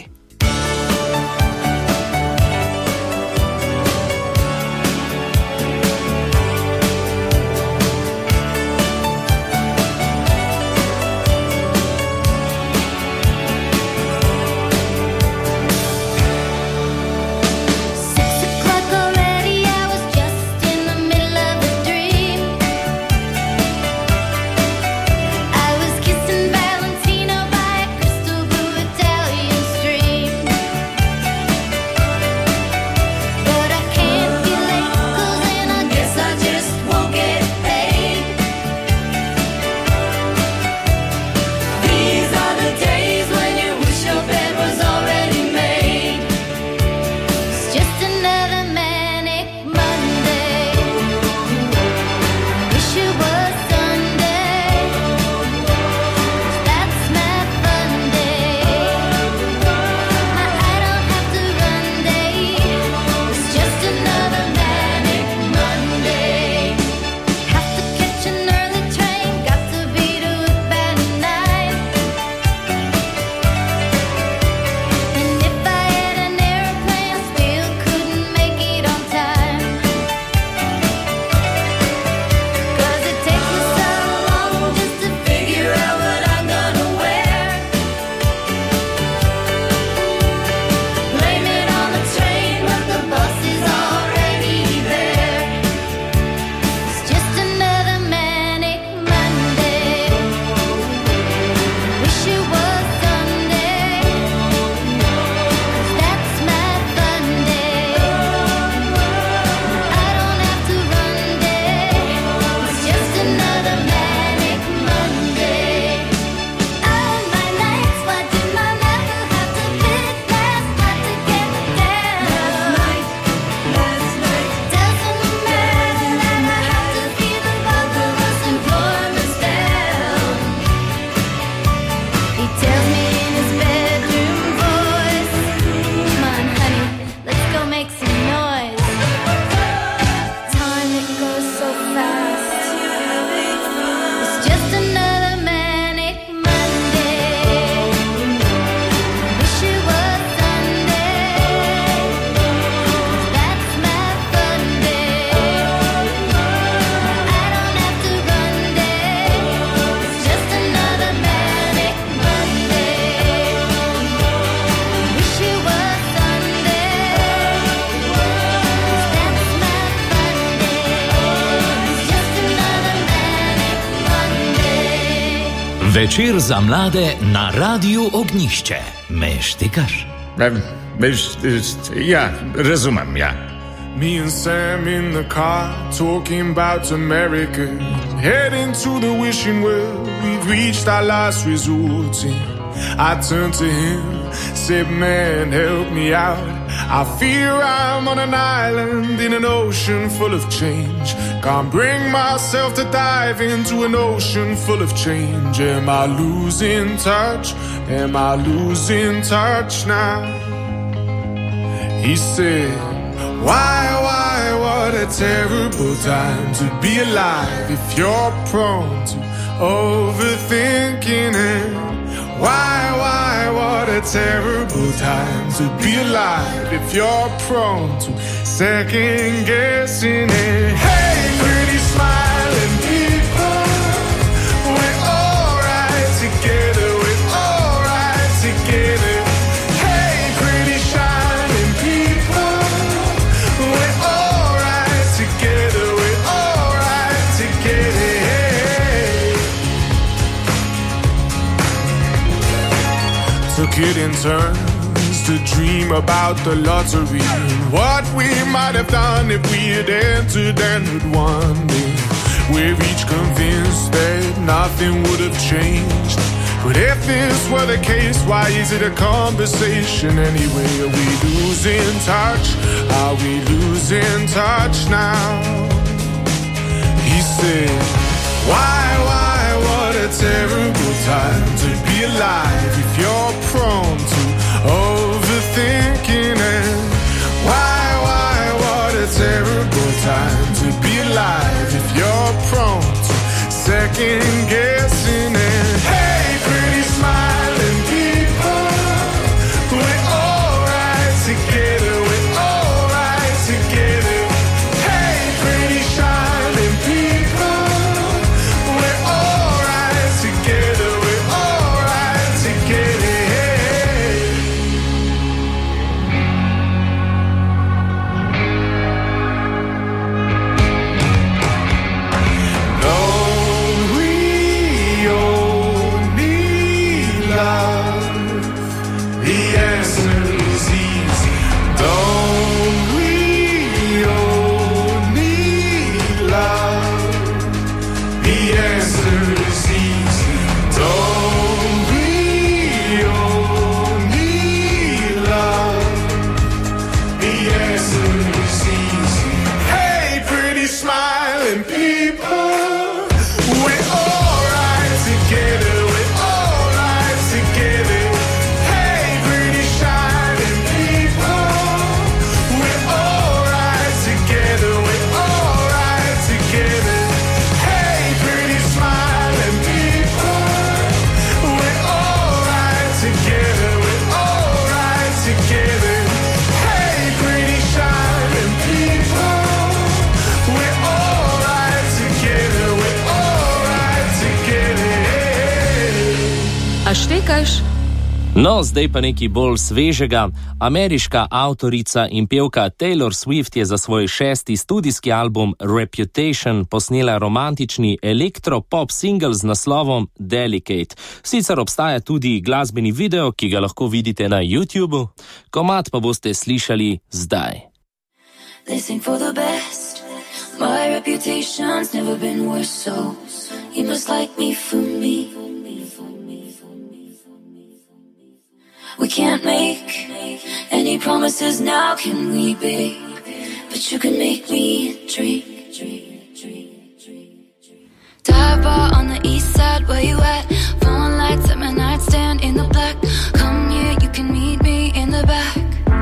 Večer za mlade na Radiu Ognjišče. Me štekaš? Ja, razumem, ja. Me and Sam in the car, talking about America, heading to the wishing well, we've reached our last resort. I turned to him, said, man, help me out. I fear I'm on an island in an ocean full of change. Can't bring myself to dive into an ocean full of change. Am I losing touch? Am I losing touch now? He said, why, why, what a terrible time to be alive if you're prone to overthinking it. Why, why, what a terrible time to be alive if you're prone to second guessing it. Hey, pretty smiling people, we're alright together, we're alright together. Hey, pretty shining people, we're alright together, we're alright together. Hey. took it in turns to dream about the lottery and what we might have done if we had entered and had won it. We're each convinced that nothing would have changed. But if this were the case, why is it a conversation anyway? Are we losing touch? Are we losing touch now? He said, why, why, what a terrible time to be alive if you're prone to overthinking it. Why, why, what a terrible time to be alive if you're prone to second guessing it. Hey, pretty smiling people, we're alright together, we're alright together. Hey, pretty shining people, we're alright together, we're alright together. Don't we all need love? The answer is easy. Don't we all need love? The answer is easy. Don't we all need love? The answer is easy. Hey, pretty smiling people, we're alright together, we're alright together. Hey, pretty shining people, we're alright together, we're alright together. Hey, pretty smiling people, we're alright together, we're alright together. Hey, pretty shining people, we're alright together, we're alright together. A štekaš? No, zdaj pa nekaj bolj svežega. Ameriška avtorica in pevka Taylor Swift je za svoj šesti studijski album Reputation posnela romantični elektro-pop single z naslovom Delicate. Sicer obstaja tudi glasbeni video, ki ga lahko vidite na YouTubu. Komad pa boste slišali zdaj. They sing for the best. My reputation's never been worse, so you must like me for me. We can't make any promises now, can we, babe? But you can make me drink. Dive bar on the east side, where you at? Phone lights at my nightstand in the black. Come here, you can meet me in the back.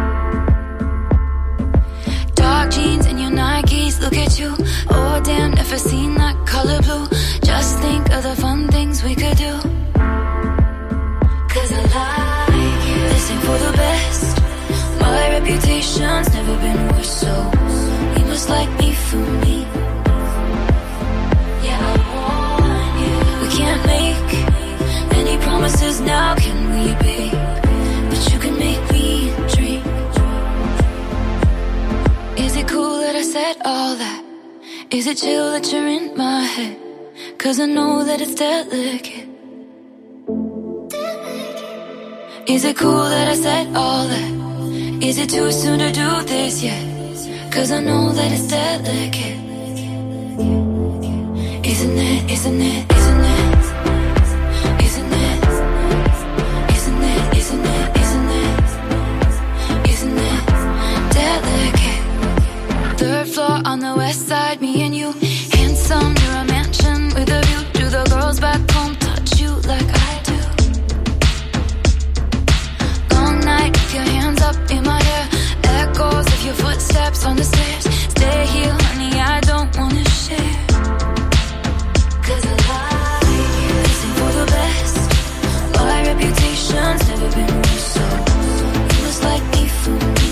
Dark jeans and your Nikes, look at you. Oh damn, never seen that color blue. Just think of the fun things we could do. Cause I like you. They sing for the best. My reputation's never been worse, so you must like me for me. Yeah, I want you. We can't make any promises now, can we, babe? But you can make me dream. Is it cool that I said all that? Is it chill that you're in my head? Cause I know that it's delicate. Is it cool that I said all that? Is it too soon to do this yet? Cause I know that it's delicate. Isn't it, isn't it, isn't it? Isn't it? Isn't it, isn't it, isn't it? Isn't it delicate? Third floor on the west side, me and you. Handsome, near a mansion with a view. Do the girls back home touch you like I do? Long night, keep your hands up in my hair. Echoes of your footsteps on the stairs. Stay here, honey, I don't wanna share. Cause I like you. Listen for the best. My reputation's never been worse, so you must like me for me.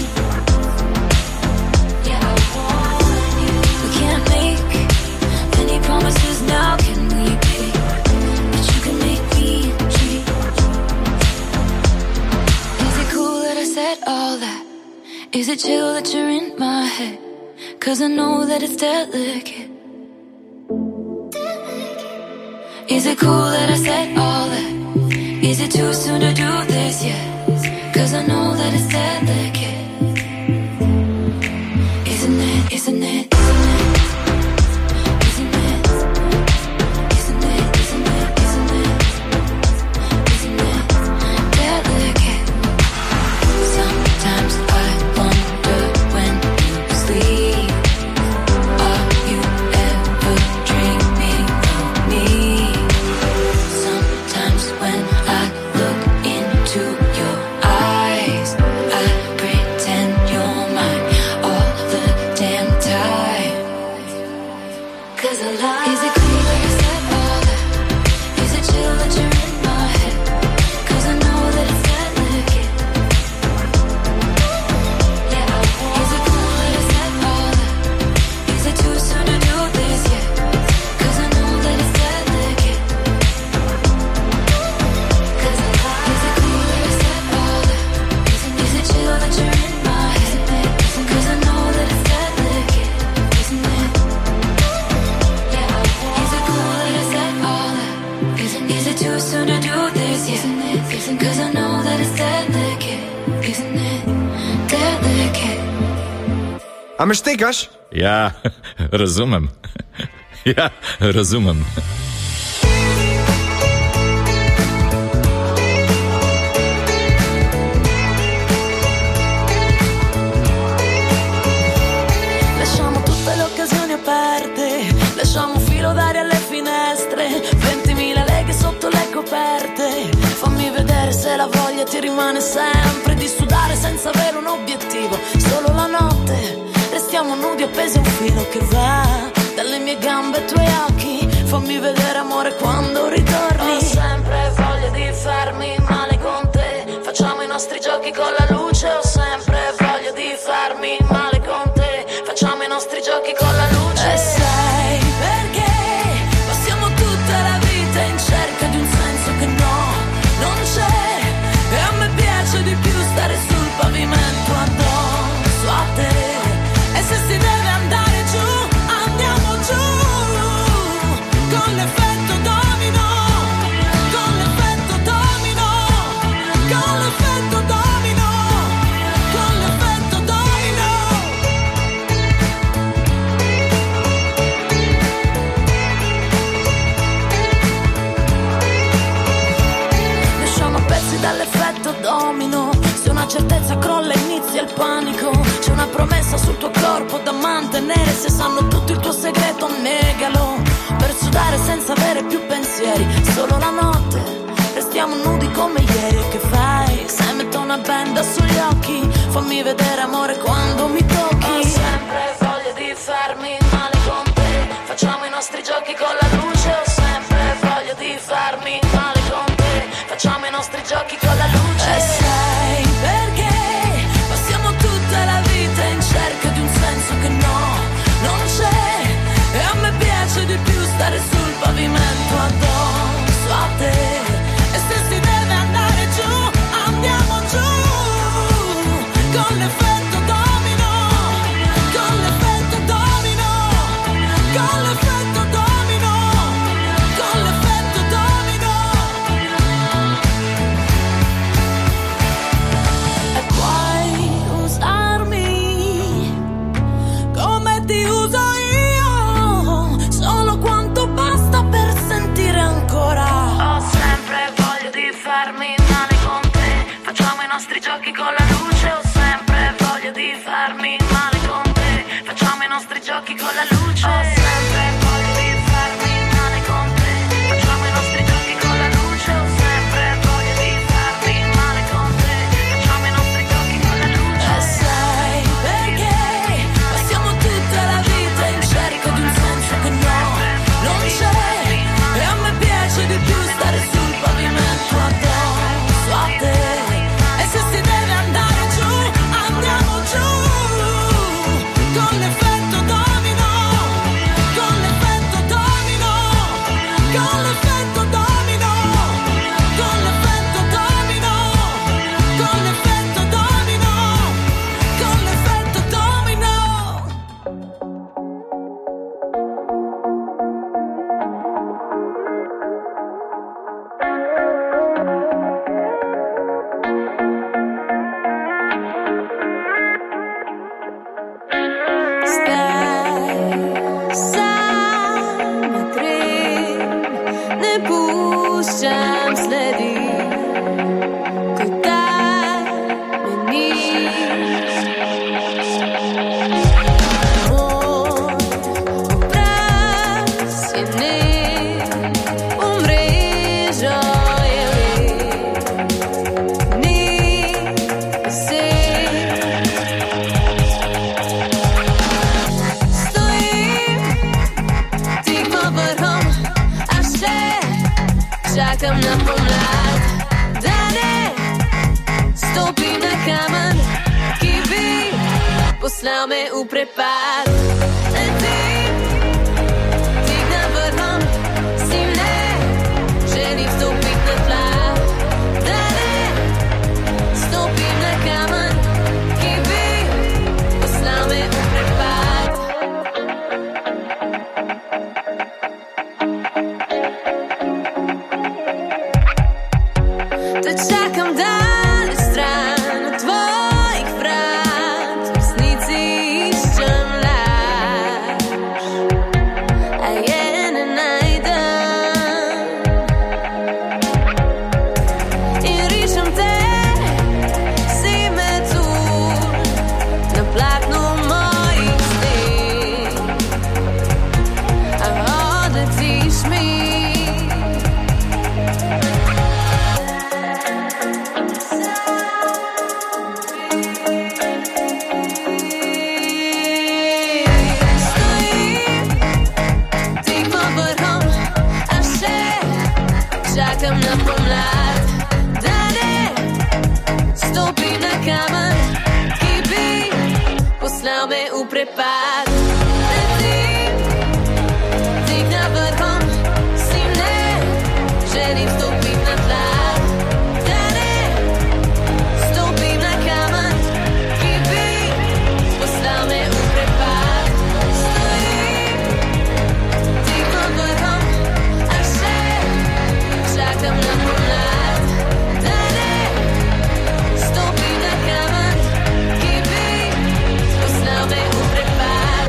Yeah, I want you. We can't make any promises now, can we, babe? But you can make me dream. Is it cool that I said all that? Is it chill that you're in my head? Cause I know that it's delicate. Is it cool that I said all that? Is it too soon to do this yet? Cause I know that it's delicate. Isn't it, isn't it, isn't it? A me štekaš? Ja, razumem. Ja, razumem. Lasciamo tutte le occasioni aperte, lasciamo un filo d'aria alle finestre, ventimila leghe sotto le coperte. Fammi vedere se la voglia ti rimane sempre di sudare senza avere un obiettivo. Solo la notte restiamo nudi appesi a un filo che va dalle mie gambe ai tuoi occhi. Fammi vedere amore quando ritorni. Ho sempre voglia di farmi male con te. Facciamo i nostri giochi con la luce. Ho sempre voglia di farmi male con te. Facciamo i nostri giochi con la luce. E sai perché passiamo tutta la vita in cerca di un senso che no, non c'è. E a me piace di più stare sul pavimento addosso a te. E se si deve andare giù, andiamo giù. Con l'effetto domino, con l'effetto domino, con l'effetto domino, con l'effetto domino. Lasciamo pezzi dall'effetto domino. Se una certezza crolla inizia il panico. C'è una promessa sul tuo corpo da mantenere. Se sanno tutto il tuo segreto negalo. Per sudare senza avere più pensieri. Solo la notte restiamo nudi come ieri. E che fai? Se metto una benda sugli occhi, fammi vedere amore quando mi tocchi. Ho sempre voglia di farmi male con te. Facciamo i nostri giochi con la luce. Ho sempre voglia di farmi male con te. Facciamo i nostri giochi con la luce. E sai perché passiamo tutta la vita in cerca di un senso che no, non c'è. E a me piace di più stare sul pavimento addosso a te. E se si deve andare giù, andiamo giù. Con l'effetto domino, con l'effetto domino, con l'effetto domino, con l'effetto domino. E puoi usarmi come ti uso io, solo quanto basta per sentire ancora. Ho sempre voglia di farmi male con te. Facciamo i nostri giochi con la luce. Ho sempre voglia di farmi male con te. Facciamo i nostri giochi con la luce. Ho sempre voglia di farmi male con te. Facciamo i nostri giochi con la luce. Ho sempre voglia di farmi male con te. Facciamo i nostri giochi con la luce. E sai perché passiamo tutta la vita in cerca di un senso che no, non c'è. E a me piace di più stare sul pavimento addosso a te. E se si deve andare giù, andiamo giù. Con l'effetto domino, poslal me v prepad. Letim, tik na vrhom, si mne, želim stopit na tla. Da ne stopim na kamen, ki bi poslal me v prepad. Te čakam daleč stran od tvojih vrat, v resnici iščem laž, a je ne najdem. In rišem te, si metul na platnu mojih sten, a odletiš mi. Čakam na pomlad, da ne stopim na kamen, ki bi poslal me v prepad. Letim, tik na vrhom, si mne, želim stopit na tla. Da ne stopim na kamen, ki bi poslal me v prepad. Stojim, tik na vrhom, a še čakam na pomlad, da ne stopim na kamen, ki bi poslal me v prepad.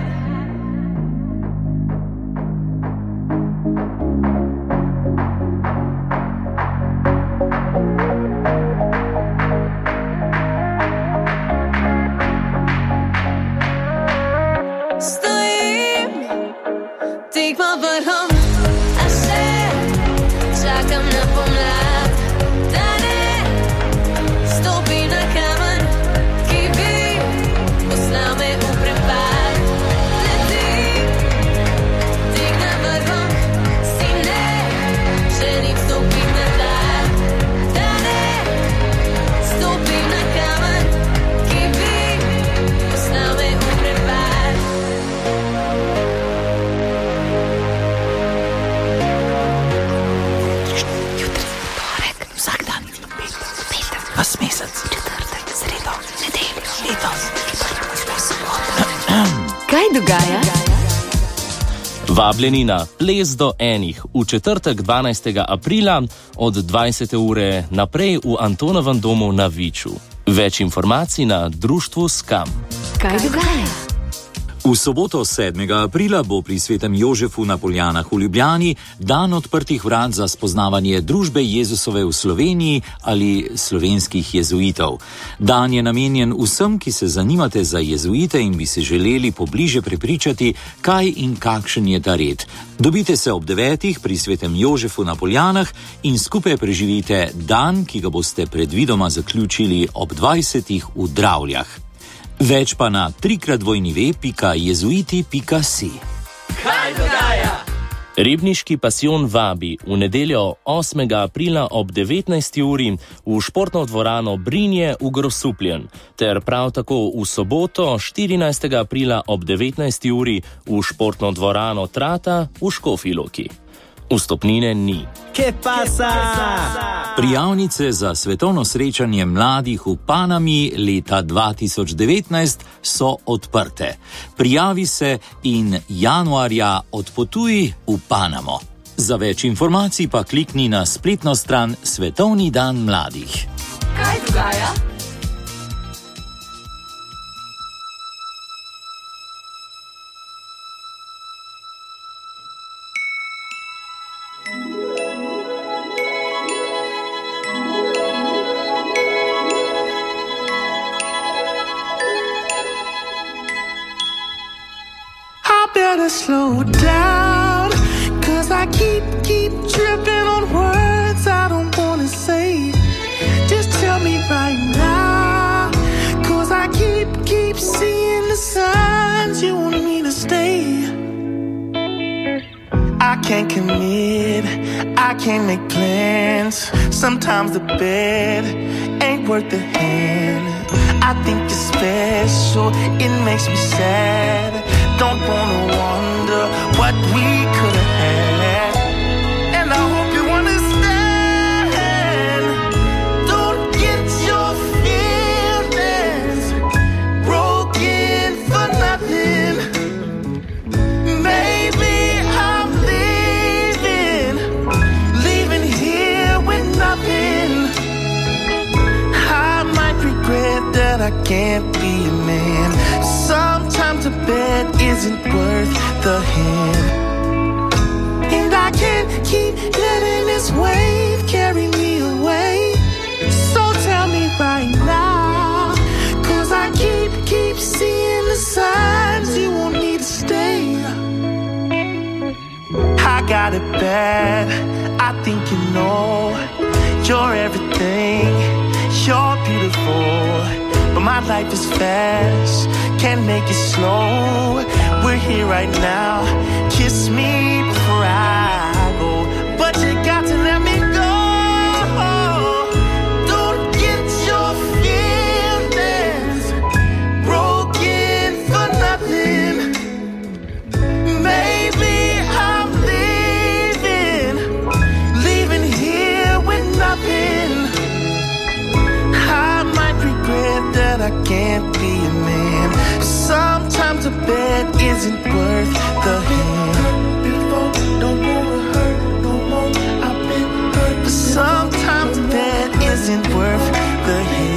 Stojim tik pod vrhom, a še čakam na pomlad, da ne stopim na kamen, ki bi poslal me v prepad. Letim, tik na vrhom, si mne, želim stopit na tla. Da ne stopim na kamen, ki bi poslal me v prepad. Vsak dan, petek, vas mesec, četrtek, sredo, nedeljo, letos, Kaj dogaja? Vabljeni na ples do enih v četrtek dvanajstega aprila od dvajsete ure naprej v Antonovem domu na Viču. Več informacij na društvu Skam. Kaj dogaja? V soboto sedmega aprila bo pri Svetem Jožefu na Poljanah v Ljubljani dan odprtih vrat za spoznavanje družbe Jezusove v Sloveniji ali slovenskih jezuitov. Dan je namenjen vsem, ki se zanimate za jezuite in bi se želeli pobliže prepričati, kaj in kakšen je ta red. Dobite se ob devetih pri Svetem Jožefu na Poljanah in skupaj preživite dan, ki ga boste predvidoma zaključili ob dvajsetih v Dravljah. Več pa na trikrat dvojni ve pika jezuiti pika si. Kaj dogaja? Ribniški pasijon vabi v nedeljo osmega aprila ob devetnajsti uri v športno dvorano Brinje v Grosupljen, ter prav tako v soboto štirinajstega aprila ob devetnajsti uri v športno dvorano Trata v Škofji Loki. Vstopnine ni. ¿Qué pasa? Prijavnice za svetovno srečanje mladih v Panami leta dva tisoč devetnajst so odprte. Prijavi se in januarja odpotuj v Panamo. Za več informacij pa klikni na spletno stran Svetovni dan mladih. Kaj dogaja? Better slow down, cause I keep, keep tripping on words I don't wanna say. Just tell me right now, cause I keep, keep seeing the signs you want me to stay. I can't commit, I can't make plans. Sometimes the bed ain't worth the hand. I think you're special, it makes me sad. Don't wanna wonder what we could have had. And I hope you understand. Don't get your feelings broken for nothing. Maybe I'm leaving, leaving here with nothing. I might regret that I can't be a man. Sometimes a bed isn't worth the hand. And I can't keep letting this wave carry me away. So tell me right now, 'cause I keep, keep seeing the signs you want me to stay. I got it bad, I think you know. You're everything, you're beautiful, but my life is fast, can't make it slow. We're here right now, kiss me before I go, but you got to let me go. Don't get your feelings broken for nothing. Maybe I'm leaving, leaving here with nothing. I might regret that I can't be a man. Sometimes a bed isn't worth the hand. Before, don't wanna hurt no more. I've been hurt, but sometimes a bed isn't worth the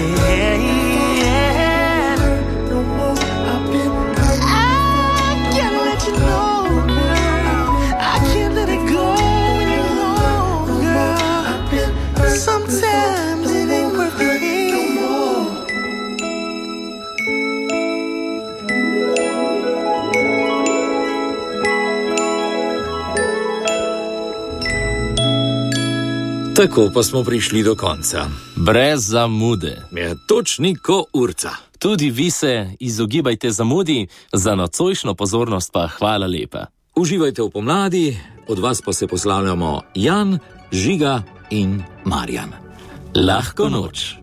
hand. No more. I've been hurt. I can't let you know, girl. I can't let it go any longer. I've been hurt. Sometimes it ain't worth the hand no more. Tako pa smo prišli do konca. Brez zamude. Je točni ko urca. Tudi vi se izogibajte zamudi, za nocojšnjo pozornost pa hvala lepa. Uživajte v pomladi, od vas pa se poslavljamo Jan, Žiga in Marjan. Lahko noč.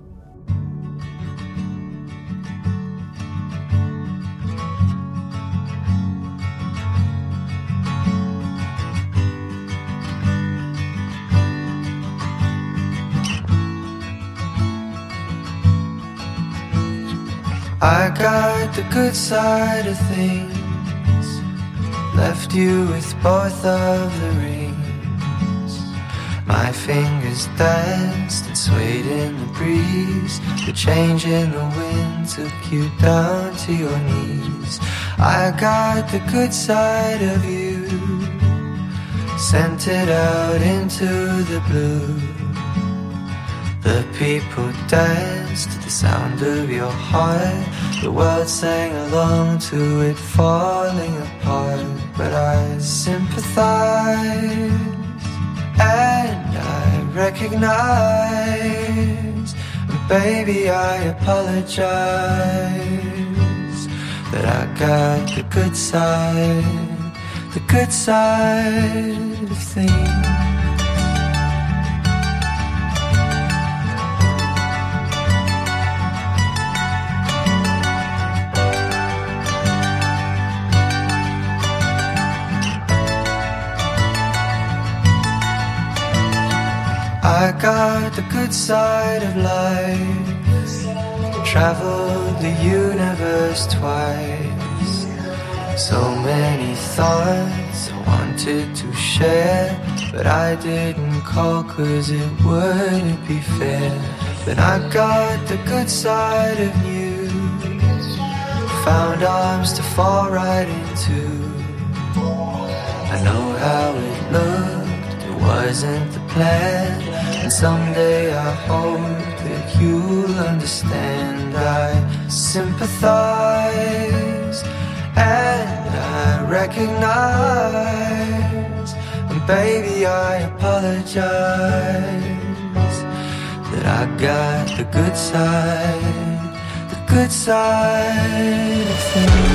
I got the good side of things, left you with both of the rings. My fingers danced and swayed in the breeze. The change in the wind took you down to your knees. I got the good side of you, sent it out into the blue. The people danced to the sound of your heart. The world sang along to it falling apart. But I sympathize and I recognize, and baby I apologize, that I got the good side, the good side of things. I got the good side of life, traveled the universe twice. So many thoughts I wanted to share, but I didn't call 'cause it wouldn't be fair. But I got the good side of you, found arms to fall right into. I know how it looked, it wasn't the plan, and someday I hope that you'll understand. I sympathize and I recognize, and baby I apologize, that I got the good side, the good side of things.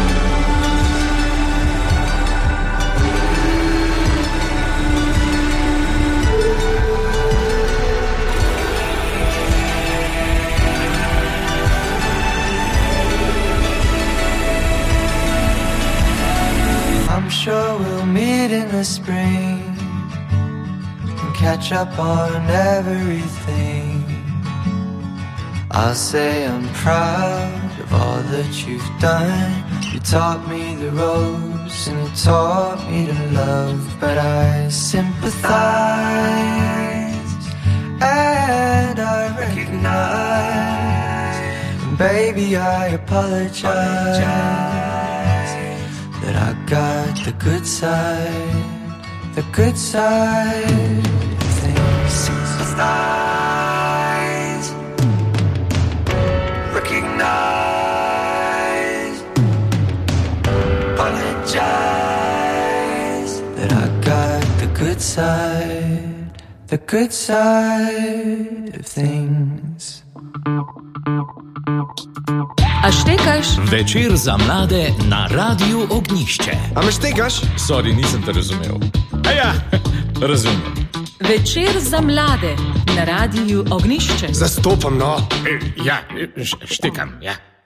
the spring and catch up on everything. I'll say I'm proud of all that you've done. You taught me the ropes and you taught me to love, but I sympathize and I recognize, and baby, I apologize that I got the good side, the good side of things. Sympathize, recognize, apologize that I got the good side, the good side of things. A štekaš? Večer za mlade na Radiu Ognjišče. A me štekaš? Sorry, nisem te razumel. A ja, razumem. Večer za mlade na Radiu Ognjišče. Zastopam, no. Ja, štekam, ja.